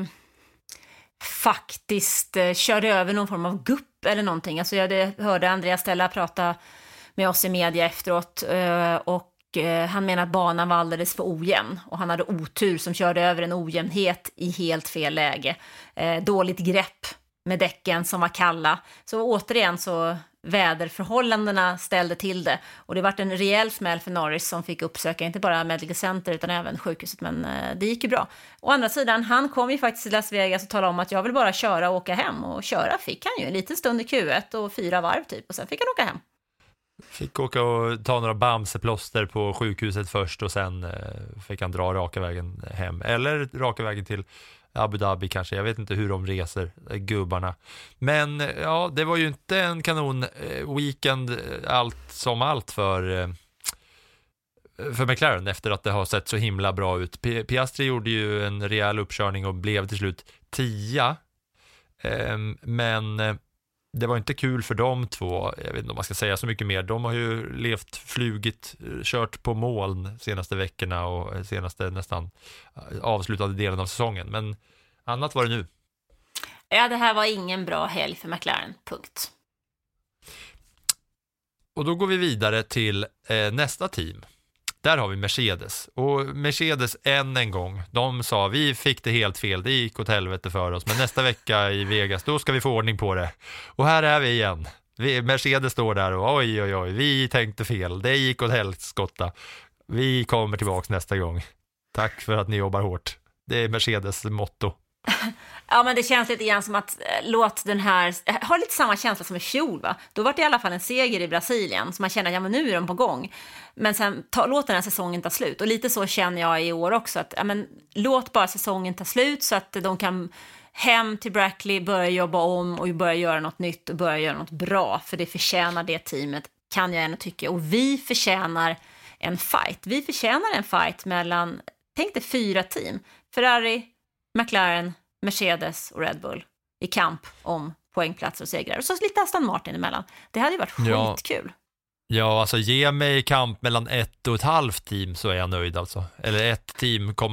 faktiskt körde över någon form av gupp eller någonting. Alltså jag hörde Andreas Stella prata med oss i media efteråt och han menar att banan var alldeles för ojämn och han hade otur som körde över en ojämnhet i helt fel läge. Dåligt grepp med däcken som var kalla. Så återigen så väderförhållandena ställde till det. Och det var en rejäl smäll för Norris som fick uppsöka inte bara Medical Center utan även sjukhuset. Men det gick ju bra. Å andra sidan, han kom ju faktiskt till Las Vegas och talade om att jag vill bara köra och åka hem. Och köra fick han ju en liten stund i Q1 och 4 varv typ. Och sen fick han åka hem. Fick åka och ta några bamseplåster på sjukhuset först och sen fick han dra raka vägen hem. Eller raka vägen till Abu Dhabi kanske. Jag vet inte hur de reser, gubbarna. Men ja, det var ju inte en kanon weekend allt för McLaren efter att det har sett så himla bra ut. Piastri gjorde ju en rejäl uppkörning och blev till slut 10. Men det var inte kul för de två. Jag vet inte om man ska säga så mycket mer. De har ju flugit, kört på moln senaste veckorna och senaste nästan avslutade delen av säsongen. Men annat var det nu. Ja, det här var ingen bra helg för McLaren, punkt. Och då går vi vidare till nästa team. Där har vi Mercedes. Och Mercedes än en gång, de sa vi fick det helt fel, det gick åt helvete för oss. Men nästa vecka i Vegas, då ska vi få ordning på det. Och här är vi igen. Mercedes står där och oj, vi tänkte fel, det gick åt helskotta. Vi kommer tillbaka nästa gång. Tack för att ni jobbar hårt. Det är Mercedes motto. Ja, men det känns lite grann som att låt den här har lite samma känsla som i fjol, va? Då var det i alla fall en seger i Brasilien så man känner att ja, men nu är de på gång. Men sen låt den här säsongen ta slut. Och lite så känner jag i år också att ja, men låt bara säsongen ta slut så att de kan hem till Brackley, börja jobba om och börja göra något nytt och börja göra något bra, för det förtjänar det teamet, kan jag ändå tycka. Och vi förtjänar en fight. Vi förtjänar en fight mellan, tänk dig 4 team. Ferrari, McLaren, Mercedes och Red Bull i kamp om poängplatser och segrar. Och så lite Aston Martin emellan. Det hade ju varit skitkul. Ja, alltså ge mig kamp mellan 1,5 team så är jag nöjd alltså. Eller 1 team, 1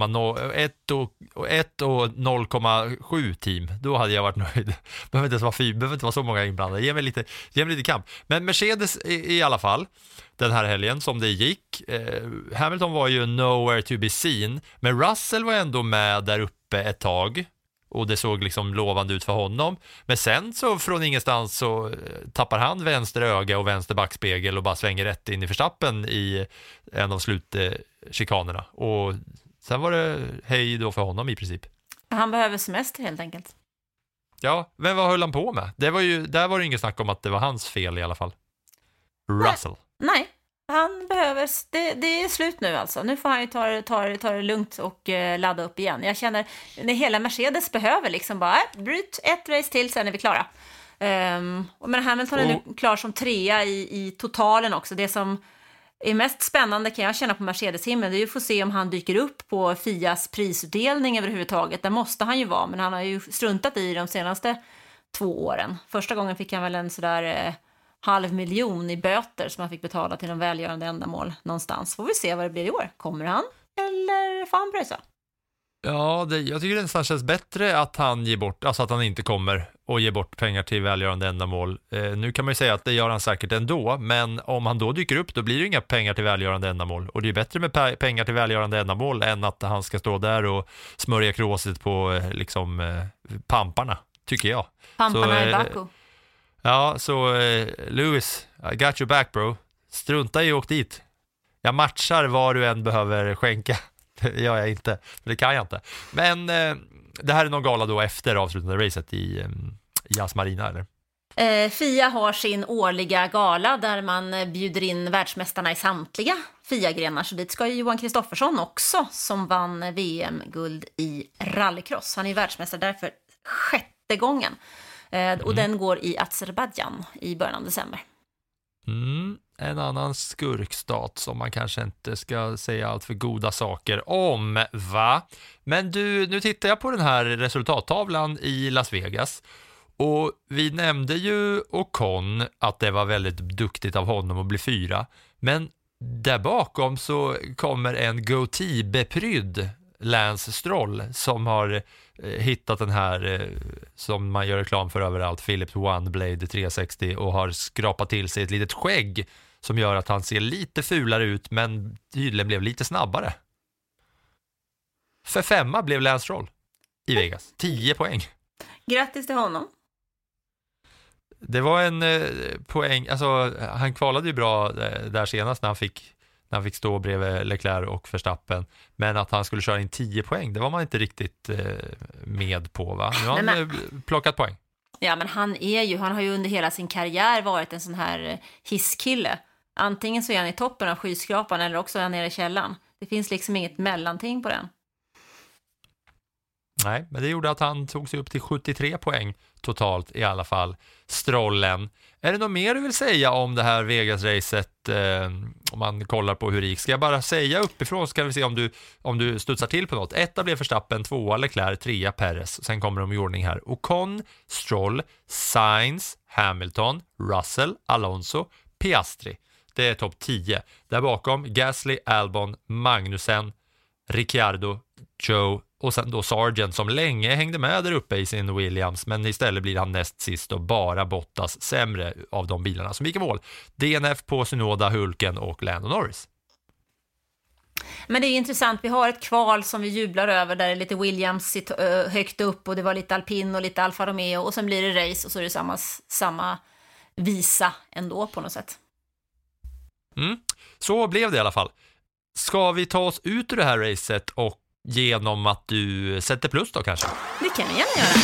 och 0,7 team. Då hade jag varit nöjd. Behöver inte vara så många inblandade. Ge mig lite kamp. Men Mercedes i alla fall, den här helgen som det gick. Hamilton var ju nowhere to be seen. Men Russell var ändå med där uppe ett tag. Och det såg liksom lovande ut för honom. Men sen så från ingenstans så tappar han vänster öga och vänster backspegel och bara svänger rätt in i Verstappen i en av slutchikanerna. Och sen var det hej då för honom i princip. Han behöver semester helt enkelt. Ja, men vad höll han på med? Där var det inget snack om att det var hans fel i alla fall. Russell. Nej. Han behöver, det är slut nu alltså. Nu får han ju ta det lugnt och ladda upp igen. Jag känner, när hela Mercedes behöver liksom bara, bryt ett race till, sen är vi klara. Men Hamilton är nu klar som 3 i totalen också. Det som är mest spännande kan jag känna på Mercedes-himlen, det är ju att få se om han dyker upp på FIAs prisutdelning överhuvudtaget. Där måste han ju vara, men han har ju struntat i de senaste 2 åren. Första gången fick han väl en sådär... 500 000 i böter som han fick betala till en välgörande ändamål någonstans. Får vi se vad det blir i år. Kommer han eller får han pröjsa? Ja, jag tycker det nästan känns bättre att han ger bort, alltså att han inte kommer och ger bort pengar till välgörande ändamål. Nu kan man ju säga att det gör han säkert ändå, men om han då dyker upp då blir det inga pengar till välgörande ändamål. Och det är bättre med pengar till välgörande ändamål än att han ska stå där och smörja kråset på liksom pamparna, tycker jag. Pamparna i Baku. Ja, så Lewis, I got your back bro. Strunta i och åk dit. Jag matchar vad du än behöver skänka. Det gör jag inte, för det kan jag inte. Men det här är någon gala då efter avslutande racet i Yas Marina, eller? FIA har sin årliga gala där man bjuder in världsmästarna i samtliga FIA-grenar. Så dit ska ju Johan Kristoffersson också, som vann VM-guld i rallycross. Han är världsmästare därför 6:e gången. Och den går i Azerbaijan i början av december. En annan skurkstat som man kanske inte ska säga allt för goda saker om, va? Men du, nu tittar jag på den här resultattavlan i Las Vegas. Och vi nämnde ju Ocon att det var väldigt duktigt av honom att bli 4. Men där bakom så kommer en goatee-beprydd Lance Stroll som har hittat den här som man gör reklam för överallt, Philips One Blade 360, och har skrapat till sig ett litet skägg som gör att han ser lite fulare ut men tydligen blev lite snabbare. För 5 blev Lance Stroll i Vegas. 10 poäng. Grattis till honom. Det var en poäng, alltså han kvalade ju bra där senast när han fick stå bredvid Leclerc och Verstappen, men att han skulle köra in 10 poäng, det var man inte riktigt med på, va? Nu har han plockat poäng. Ja, men han har ju under hela sin karriär varit en sån här hisskille. Antingen så är han i toppen av skyskrapan eller också är han nere i källaren. Det finns liksom inget mellanting på den. Nej, men det gjorde att han tog sig upp till 73 poäng totalt i alla fall. Strollen. Är det något mer du vill säga om det här Vegas-racet om man kollar på hur det gick? Ska jag bara säga uppifrån så kan vi se om du studsar till på något. 1 blev Verstappen, 2 Leclerc, 3 Perez. Sen kommer de i ordning här. Ocon, Stroll, Sainz, Hamilton, Russell, Alonso, Piastri. Det är topp 10. Där bakom Gasly, Albon, Magnussen, Ricciardo, Joe och sen då Sargent som länge hängde med där uppe i sin Williams, men istället blir han näst sist och bara Bottas sämre av de bilarna som gick i mål. DNF på Tsunoda, Hulken och Lando Norris. Men det är intressant, vi har ett kval som vi jublar över där det är lite Williams högt upp och det var lite Alpin och lite Alfa Romeo och sen blir det race och så är det samma visa ändå på något sätt. Så blev det i alla fall. Ska vi ta oss ut ur det här racet och genom att du sätter plus då kanske? Det kan vi gärna göra.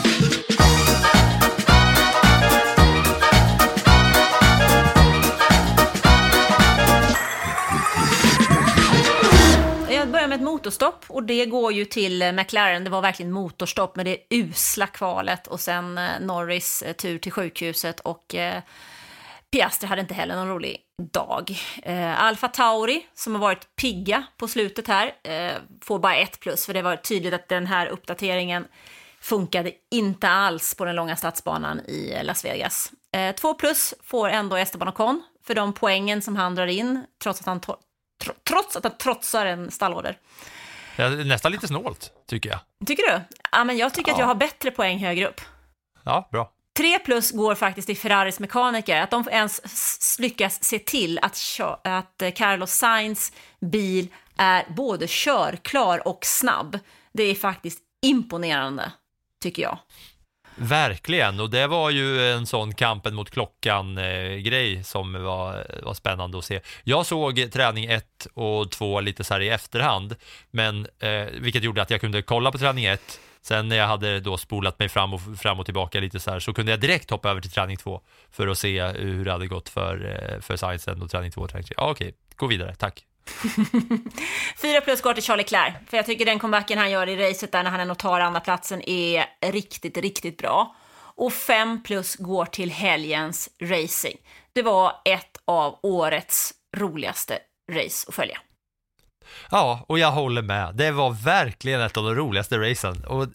Jag börjar med ett motorstopp och det går ju till McLaren. Det var verkligen motorstopp med det usla kvalet och sen Norris tur till sjukhuset och Piastri hade inte heller någon rolig dag. Alfa Tauri som har varit pigga på slutet här får bara 1 plus för det var tydligt att den här uppdateringen funkade inte alls på den långa stadsbanan i Las Vegas. 2 plus får ändå Esteban Ocon för de poängen som han drar in, trots att han trotsar en stallorder. Det är nästan lite snålt, tycker jag. Tycker du? Ja, men jag tycker att jag har bättre poäng högre upp. Ja, bra. 3+ går faktiskt till Ferraris mekaniker. Att de ens lyckas se till att Carlos Sainz bil är både körklar och snabb. Det är faktiskt imponerande, tycker jag. Verkligen, och det var ju en sån kampen mot klockan-grej som var spännande att se. Jag såg träning 1 och 2 lite så här i efterhand, men vilket gjorde att jag kunde kolla på träning 1. Sen när jag hade då spolat mig fram och tillbaka lite så här, så kunde jag direkt hoppa över till träning 2 för att se hur det hade gått för Sainz och träning 2 och träning 3. Ja, okej, gå vidare, tack. 4+ går till Charlie Leclerc, för jag tycker den comebacken han gör i racet där när han ändå tar andra platsen är riktigt, riktigt bra. Och 5+ går till helgens racing. Det var ett av årets roligaste race att följa. Ja, och jag håller med. Det var verkligen ett av de roligaste racen. Och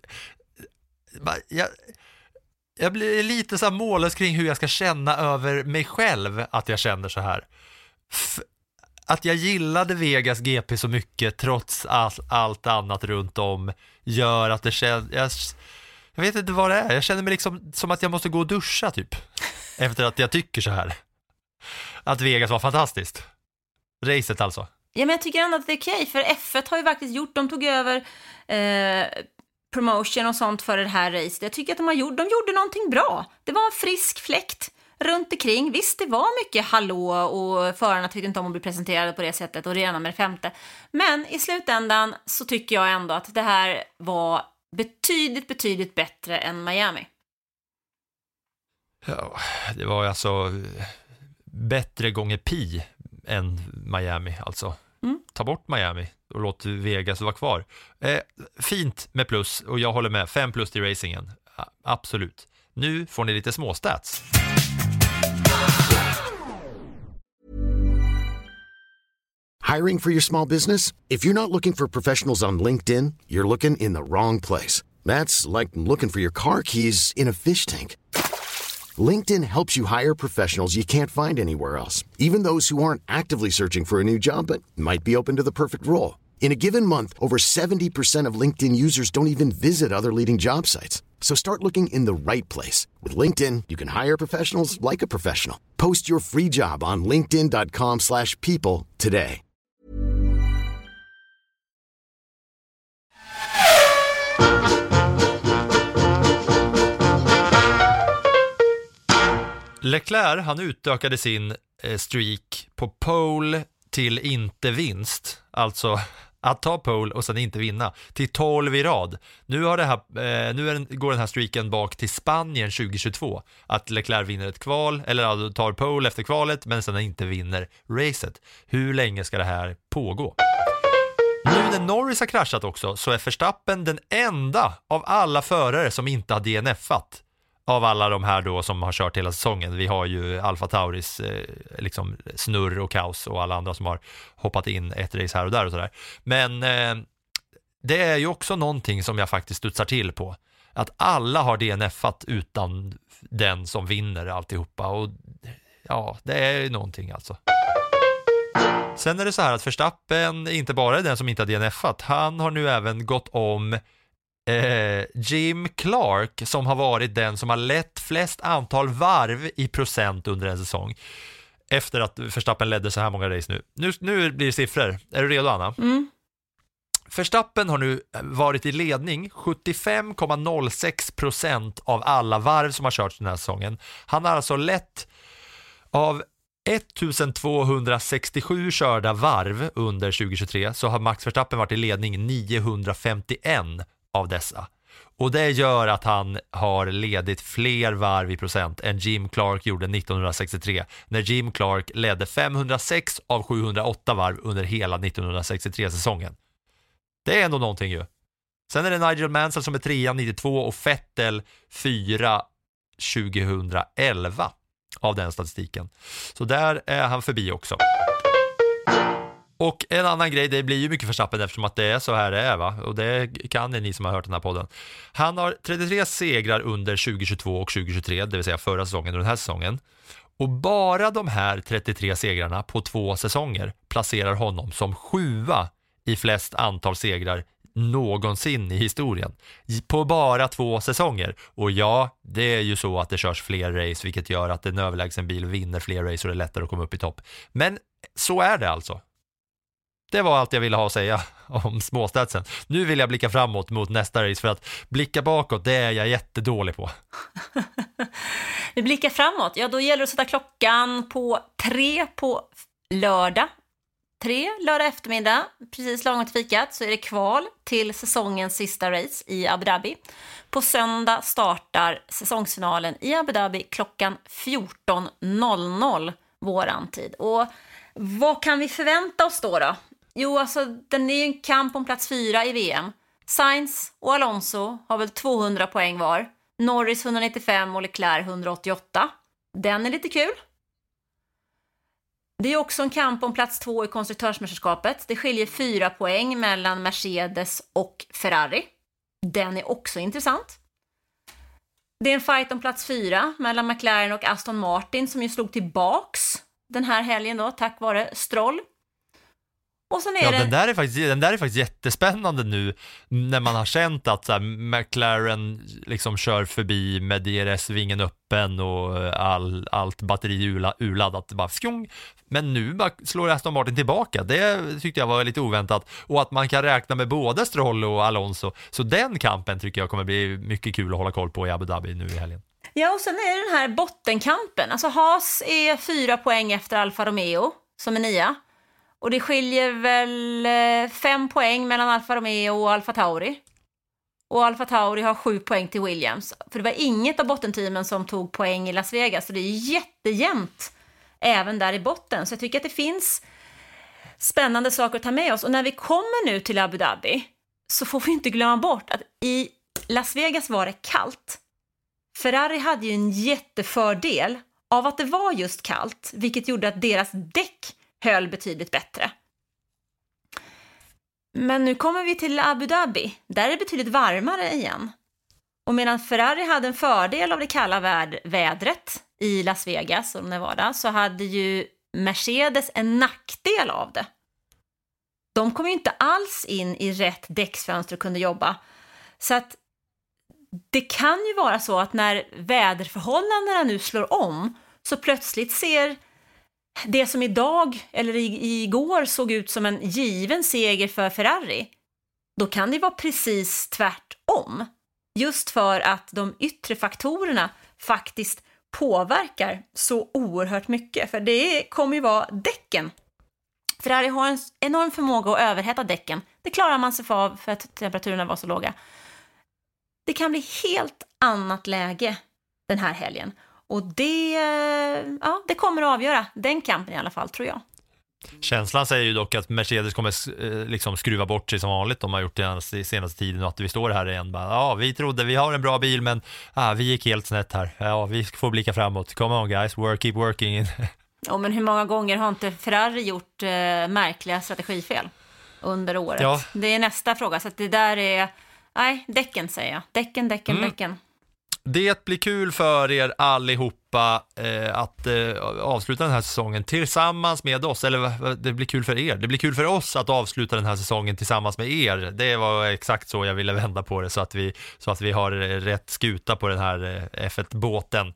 jag blir lite så här mållös kring hur jag ska känna över mig själv att jag känner så här. Att jag gillade Vegas GP så mycket trots allt annat runt om gör att det känns... Jag vet inte vad det är. Jag känner mig liksom som att jag måste gå och duscha typ. Efter att jag tycker så här. Att Vegas var fantastiskt. Racet alltså. Ja, men jag tycker ändå att det är okej, för F1 har ju faktiskt gjort, de tog över promotion och sånt för det här racet. Jag tycker att de gjorde någonting bra. Det var en frisk fläkt runt omkring. Visst, det var mycket hallå och förarna tyckte inte om att bli presenterade på det sättet och det ena med det femte. Men i slutändan så tycker jag ändå att det här var betydligt bättre än Miami. Ja, det var alltså bättre gånger pi än Miami alltså. Ta bort Miami och låt Vegas vara kvar. Fint med plus, och jag håller med. 5+ till racingen. Absolut. Nu får ni lite småstats. Hiring for your small business? If you're not looking for professionals on LinkedIn, you're looking in the wrong place. That's like looking for your car keys in a fish tank. LinkedIn helps you hire professionals you can't find anywhere else, even those who aren't actively searching for a new job but might be open to the perfect role. In a given month, over 70% of LinkedIn users don't even visit other leading job sites. So start looking in the right place. With LinkedIn, you can hire professionals like a professional. Post your free job on linkedin.com/people today. Leclerc, han utökade sin streak på pole till inte vinst, alltså att ta pole och sen inte vinna, till 12 i rad. Går den här streaken bak till Spanien 2022, att Leclerc vinner ett kval, eller tar pole efter kvalet men sen inte vinner racet. Hur länge ska det här pågå? Nu när Norris har kraschat också, så är Verstappen den enda av alla förare som inte har DNF-at. Av alla de här då som har kört hela säsongen. Vi har ju Alfa Tauris liksom snurr och kaos och alla andra som har hoppat in ett race här och där och sådär. Men det är ju också någonting som jag faktiskt studsar till på. Att alla har DNF-at utan den som vinner alltihopa. Och ja, det är ju någonting alltså. Sen är det så här att Verstappen inte bara är den som inte har DNF-at. Han har nu även gått om Jim Clark, som har varit den som har lett flest antal varv i procent under en säsong. Efter att Verstappen ledde så här många race nu. Nu blir det siffror. Är du redo, Anna? Verstappen har nu varit i ledning 75,06% av alla varv som har kört den här säsongen. Han har alltså lett av 1267 körda varv under 2023, så har Max Verstappen varit i ledning 951 av dessa. Och det gör att han har ledit fler varv i procent än Jim Clark gjorde 1963, när Jim Clark ledde 506 av 708 varv under hela 1963-säsongen. Det är ändå någonting ju. Sen är det Nigel Mansell som är 3 92 och Vettel 4 2011 av den statistiken. Så där är han förbi också. Och en annan grej, det blir ju mycket Verstappen eftersom att det är så här det är, va? Och det kan ni som har hört den här podden. Han har 33 segrar under 2022 och 2023, det vill säga förra säsongen och den här säsongen. Och bara de här 33 segrarna på 2 säsonger placerar honom som 7:a i flest antal segrar någonsin i historien. På bara 2 säsonger. Och ja, det är ju så att det körs fler race, vilket gör att en överlägsen bil vinner fler race och det är lättare att komma upp i topp. Men så är det alltså. Det var allt jag ville ha att säga om småstatsen. Nu vill jag blicka framåt mot nästa race, för att blicka bakåt, det är jag jättedålig på. Vi blickar framåt. Ja, då gäller det att sätta klockan på 3 på lördag. 3 lördag eftermiddag, precis lagom till fikat, så är det kval till säsongens sista race i Abu Dhabi. På söndag startar säsongsfinalen i Abu Dhabi klockan 14.00 våran tid. Och vad kan vi förvänta oss då? Jo, alltså den är ju en kamp om plats 4 i VM. Sainz och Alonso har väl 200 poäng var. Norris 195 och Leclerc 188. Den är lite kul. Det är också en kamp om plats 2 i konstruktörsmästerskapet. Det skiljer 4 poäng mellan Mercedes och Ferrari. Den är också intressant. Det är en fight om plats 4 mellan McLaren och Aston Martin, som ju slog tillbaks den här helgen då, tack vare Stroll. Och sen är den där är faktiskt jättespännande nu, när man har känt att så här, McLaren liksom kör förbi med DRS-vingen öppen och allt batteri urladdat, bara fjong. Men nu bara slår Aston Martin tillbaka. Det tyckte jag var lite oväntat, och att man kan räkna med både Stroll och Alonso. Så den kampen tycker jag kommer bli mycket kul att hålla koll på i Abu Dhabi nu i helgen. Ja, och sen är det den här bottenkampen. Alltså Haas är 4 poäng efter Alfa Romeo som är 9. Och det skiljer väl 5 poäng mellan Alfa Romeo och Alfa Tauri. Och Alfa Tauri har 7 poäng till Williams. För det var inget av bottenteamen som tog poäng i Las Vegas. Så det är jättejämnt även där i botten. Så jag tycker att det finns spännande saker att ta med oss. Och när vi kommer nu till Abu Dhabi så får vi inte glömma bort att i Las Vegas var det kallt. Ferrari hade ju en jättefördel av att det var just kallt, vilket gjorde att deras däck höll betydligt bättre. Men nu kommer vi till Abu Dhabi. Där är det betydligt varmare igen. Och medan Ferrari hade en fördel av det kalla vädret i Las Vegas och Nevada, så hade ju Mercedes en nackdel av det. De kom ju inte alls in i rätt däcksfönster och kunde jobba. Så att det kan ju vara så att när väderförhållandena nu slår om, så plötsligt ser det som idag eller igår såg ut som en given seger för Ferrari, då kan det vara precis tvärtom. Just för att de yttre faktorerna faktiskt påverkar så oerhört mycket. För det kommer ju vara däcken. Ferrari har en enorm förmåga att överhetta däcken. Det klarar man sig för att temperaturerna var så låga. Det kan bli helt annat läge den här helgen. Och det kommer att avgöra den kampen i alla fall, tror jag. Känslan säger ju dock att Mercedes kommer liksom skruva bort sig som vanligt. De har gjort det den senaste tiden, och att vi står här igen. Ja, vi trodde vi har en bra bil, men vi gick helt snett här. Ja, vi får blicka framåt. Come on guys, keep working. Ja, men hur många gånger har inte Ferrari gjort märkliga strategifel under året? Ja. Det är nästa fråga, så att det där är... Nej, däcken säger jag. Däcken. Det blir kul för er allihopa att avsluta den här säsongen tillsammans med oss. Eller det blir kul för er. Det blir kul för oss att avsluta den här säsongen tillsammans med er. Det var exakt så jag ville vända på det, så att vi har rätt skuta på den här F1-båten.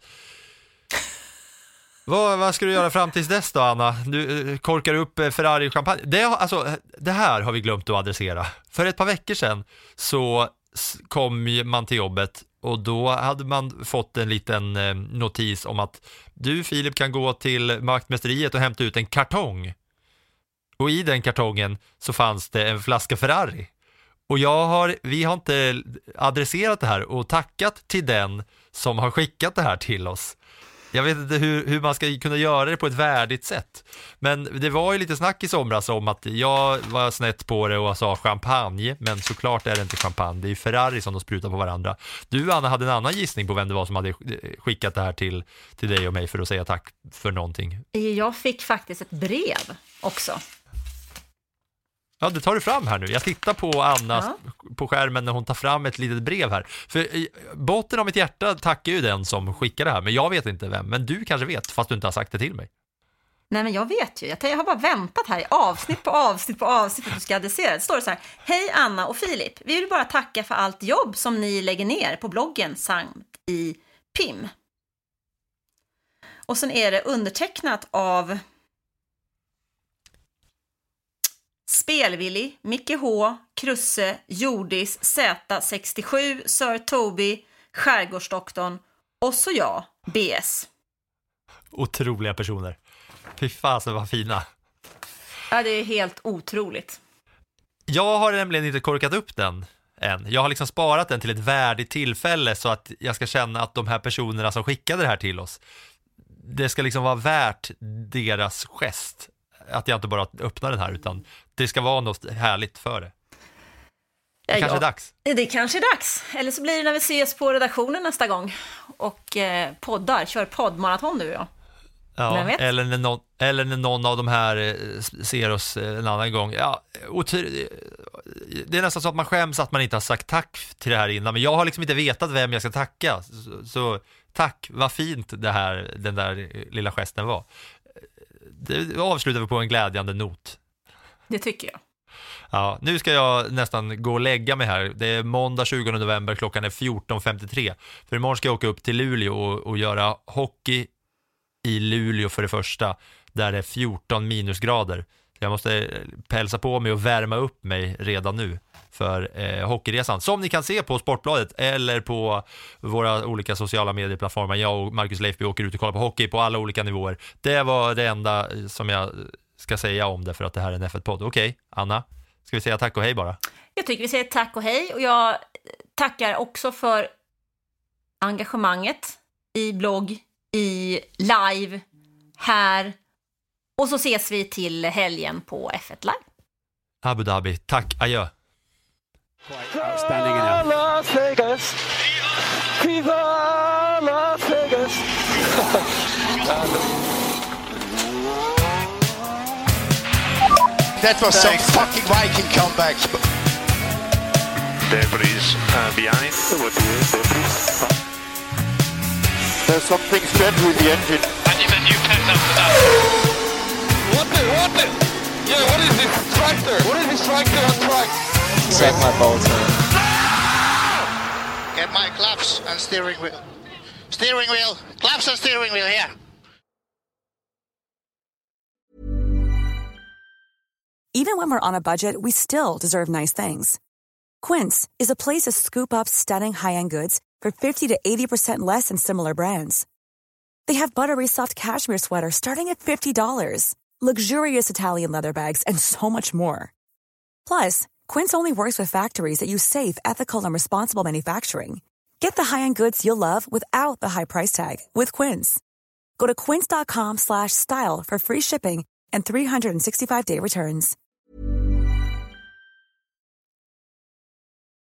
Vad ska du göra fram tills dess då, Anna? Du korkar upp Ferrari-champagne. Det här har vi glömt att adressera. För ett par veckor sedan så kom man till jobbet, och då hade man fått en liten notis om att du, Filip, kan gå till Maktmästeriet och hämta ut en kartong. Och i den kartongen så fanns det en flaska Ferrari. Och vi har inte adresserat det här och tackat till den som har skickat det här till oss. Jag vet inte hur man ska kunna göra det på ett värdigt sätt. Men det var ju lite snack i somras om att jag var snett på det och sa champagne. Men såklart är det inte champagne. Det är ju Ferrari som de sprutar på varandra. Du, Anna, hade en annan gissning på vem det var som hade skickat det här till dig och mig för att säga tack för någonting. Jag fick faktiskt ett brev också. Ja, det tar du fram här nu. Jag tittar på Anna på skärmen när hon tar fram ett litet brev här. För i botten av mitt hjärta tackar ju den som skickar det här. Men jag vet inte vem. Men du kanske vet, fast du inte har sagt det till mig. Nej, men jag vet ju. Jag har bara väntat här i avsnitt på avsnitt för att du ska adressera. Det står så här: hej Anna och Filip. Vi vill bara tacka för allt jobb som ni lägger ner på bloggen samt i PIM. Och sen är det undertecknat av Spelvillig, Micke H, Krusse, Jordis, Z67, Sir Toby, Skärgårdsdoktorn och så jag, BS. Otroliga personer. Fy fasen vad fina. Ja, det är helt otroligt. Jag har nämligen inte korkat upp den än. Jag har liksom sparat den till ett värdigt tillfälle så att jag ska känna att de här personerna som skickade det här till oss, det ska liksom vara värt deras gest. Att jag inte bara öppnar den här, utan det ska vara något härligt för det. Det kanske är dags. Det kanske är dags. Eller så blir det när vi ses på redaktionen nästa gång och kör poddmaraton du och jag. Ja, eller när någon av de här ser oss en annan gång. Ja, det är nästan så att man skäms att man inte har sagt tack till det här innan. Men jag har liksom inte vetat vem jag ska tacka. Så tack, vad fint den där lilla gesten var. Det avslutar vi på en glädjande not. Det tycker jag. Ja, nu ska jag nästan gå och lägga mig här. Det är måndag 20 november, klockan är 14.53. För imorgon ska jag åka upp till Luleå och göra hockey i Luleå för det första. Där det är 14 minusgrader. Jag måste pälsa på mig och värma upp mig redan nu för hockeyresan. Som ni kan se på Sportbladet eller på våra olika sociala medieplattformar. Jag och Marcus Leifby åker ut och kollar på hockey på alla olika nivåer. Det var det enda som jag ska säga om det, för att det här är en F1-podd. Okej, Anna, ska vi säga tack och hej bara? Jag tycker vi säger tack och hej, och jag tackar också för engagemanget i blogg, i live, här. Och så ses vi till helgen på F1 Live. Abu Dhabi, tack, adjö. Outstanding enough. Las Vegas. Viva Las Vegas. That was some fucking Viking comeback. Debris behind. There's something strange with the engine. And you pent up for that. What the? Yeah, what is this tractor? What is this tractor on track? Set my bolts in. Get my claps and steering wheel. Steering wheel. Claps and steering wheel here. Even when we're on a budget, we still deserve nice things. Quince is a place to scoop up stunning high-end goods for 50 to 80% less than similar brands. They have buttery soft cashmere sweaters starting at $50, luxurious Italian leather bags, and so much more. Plus, Quince only works with factories that use safe, ethical, and responsible manufacturing. Get the high-end goods you'll love without the high price tag with Quince. Go to quince.com/style for free shipping and 365-day returns.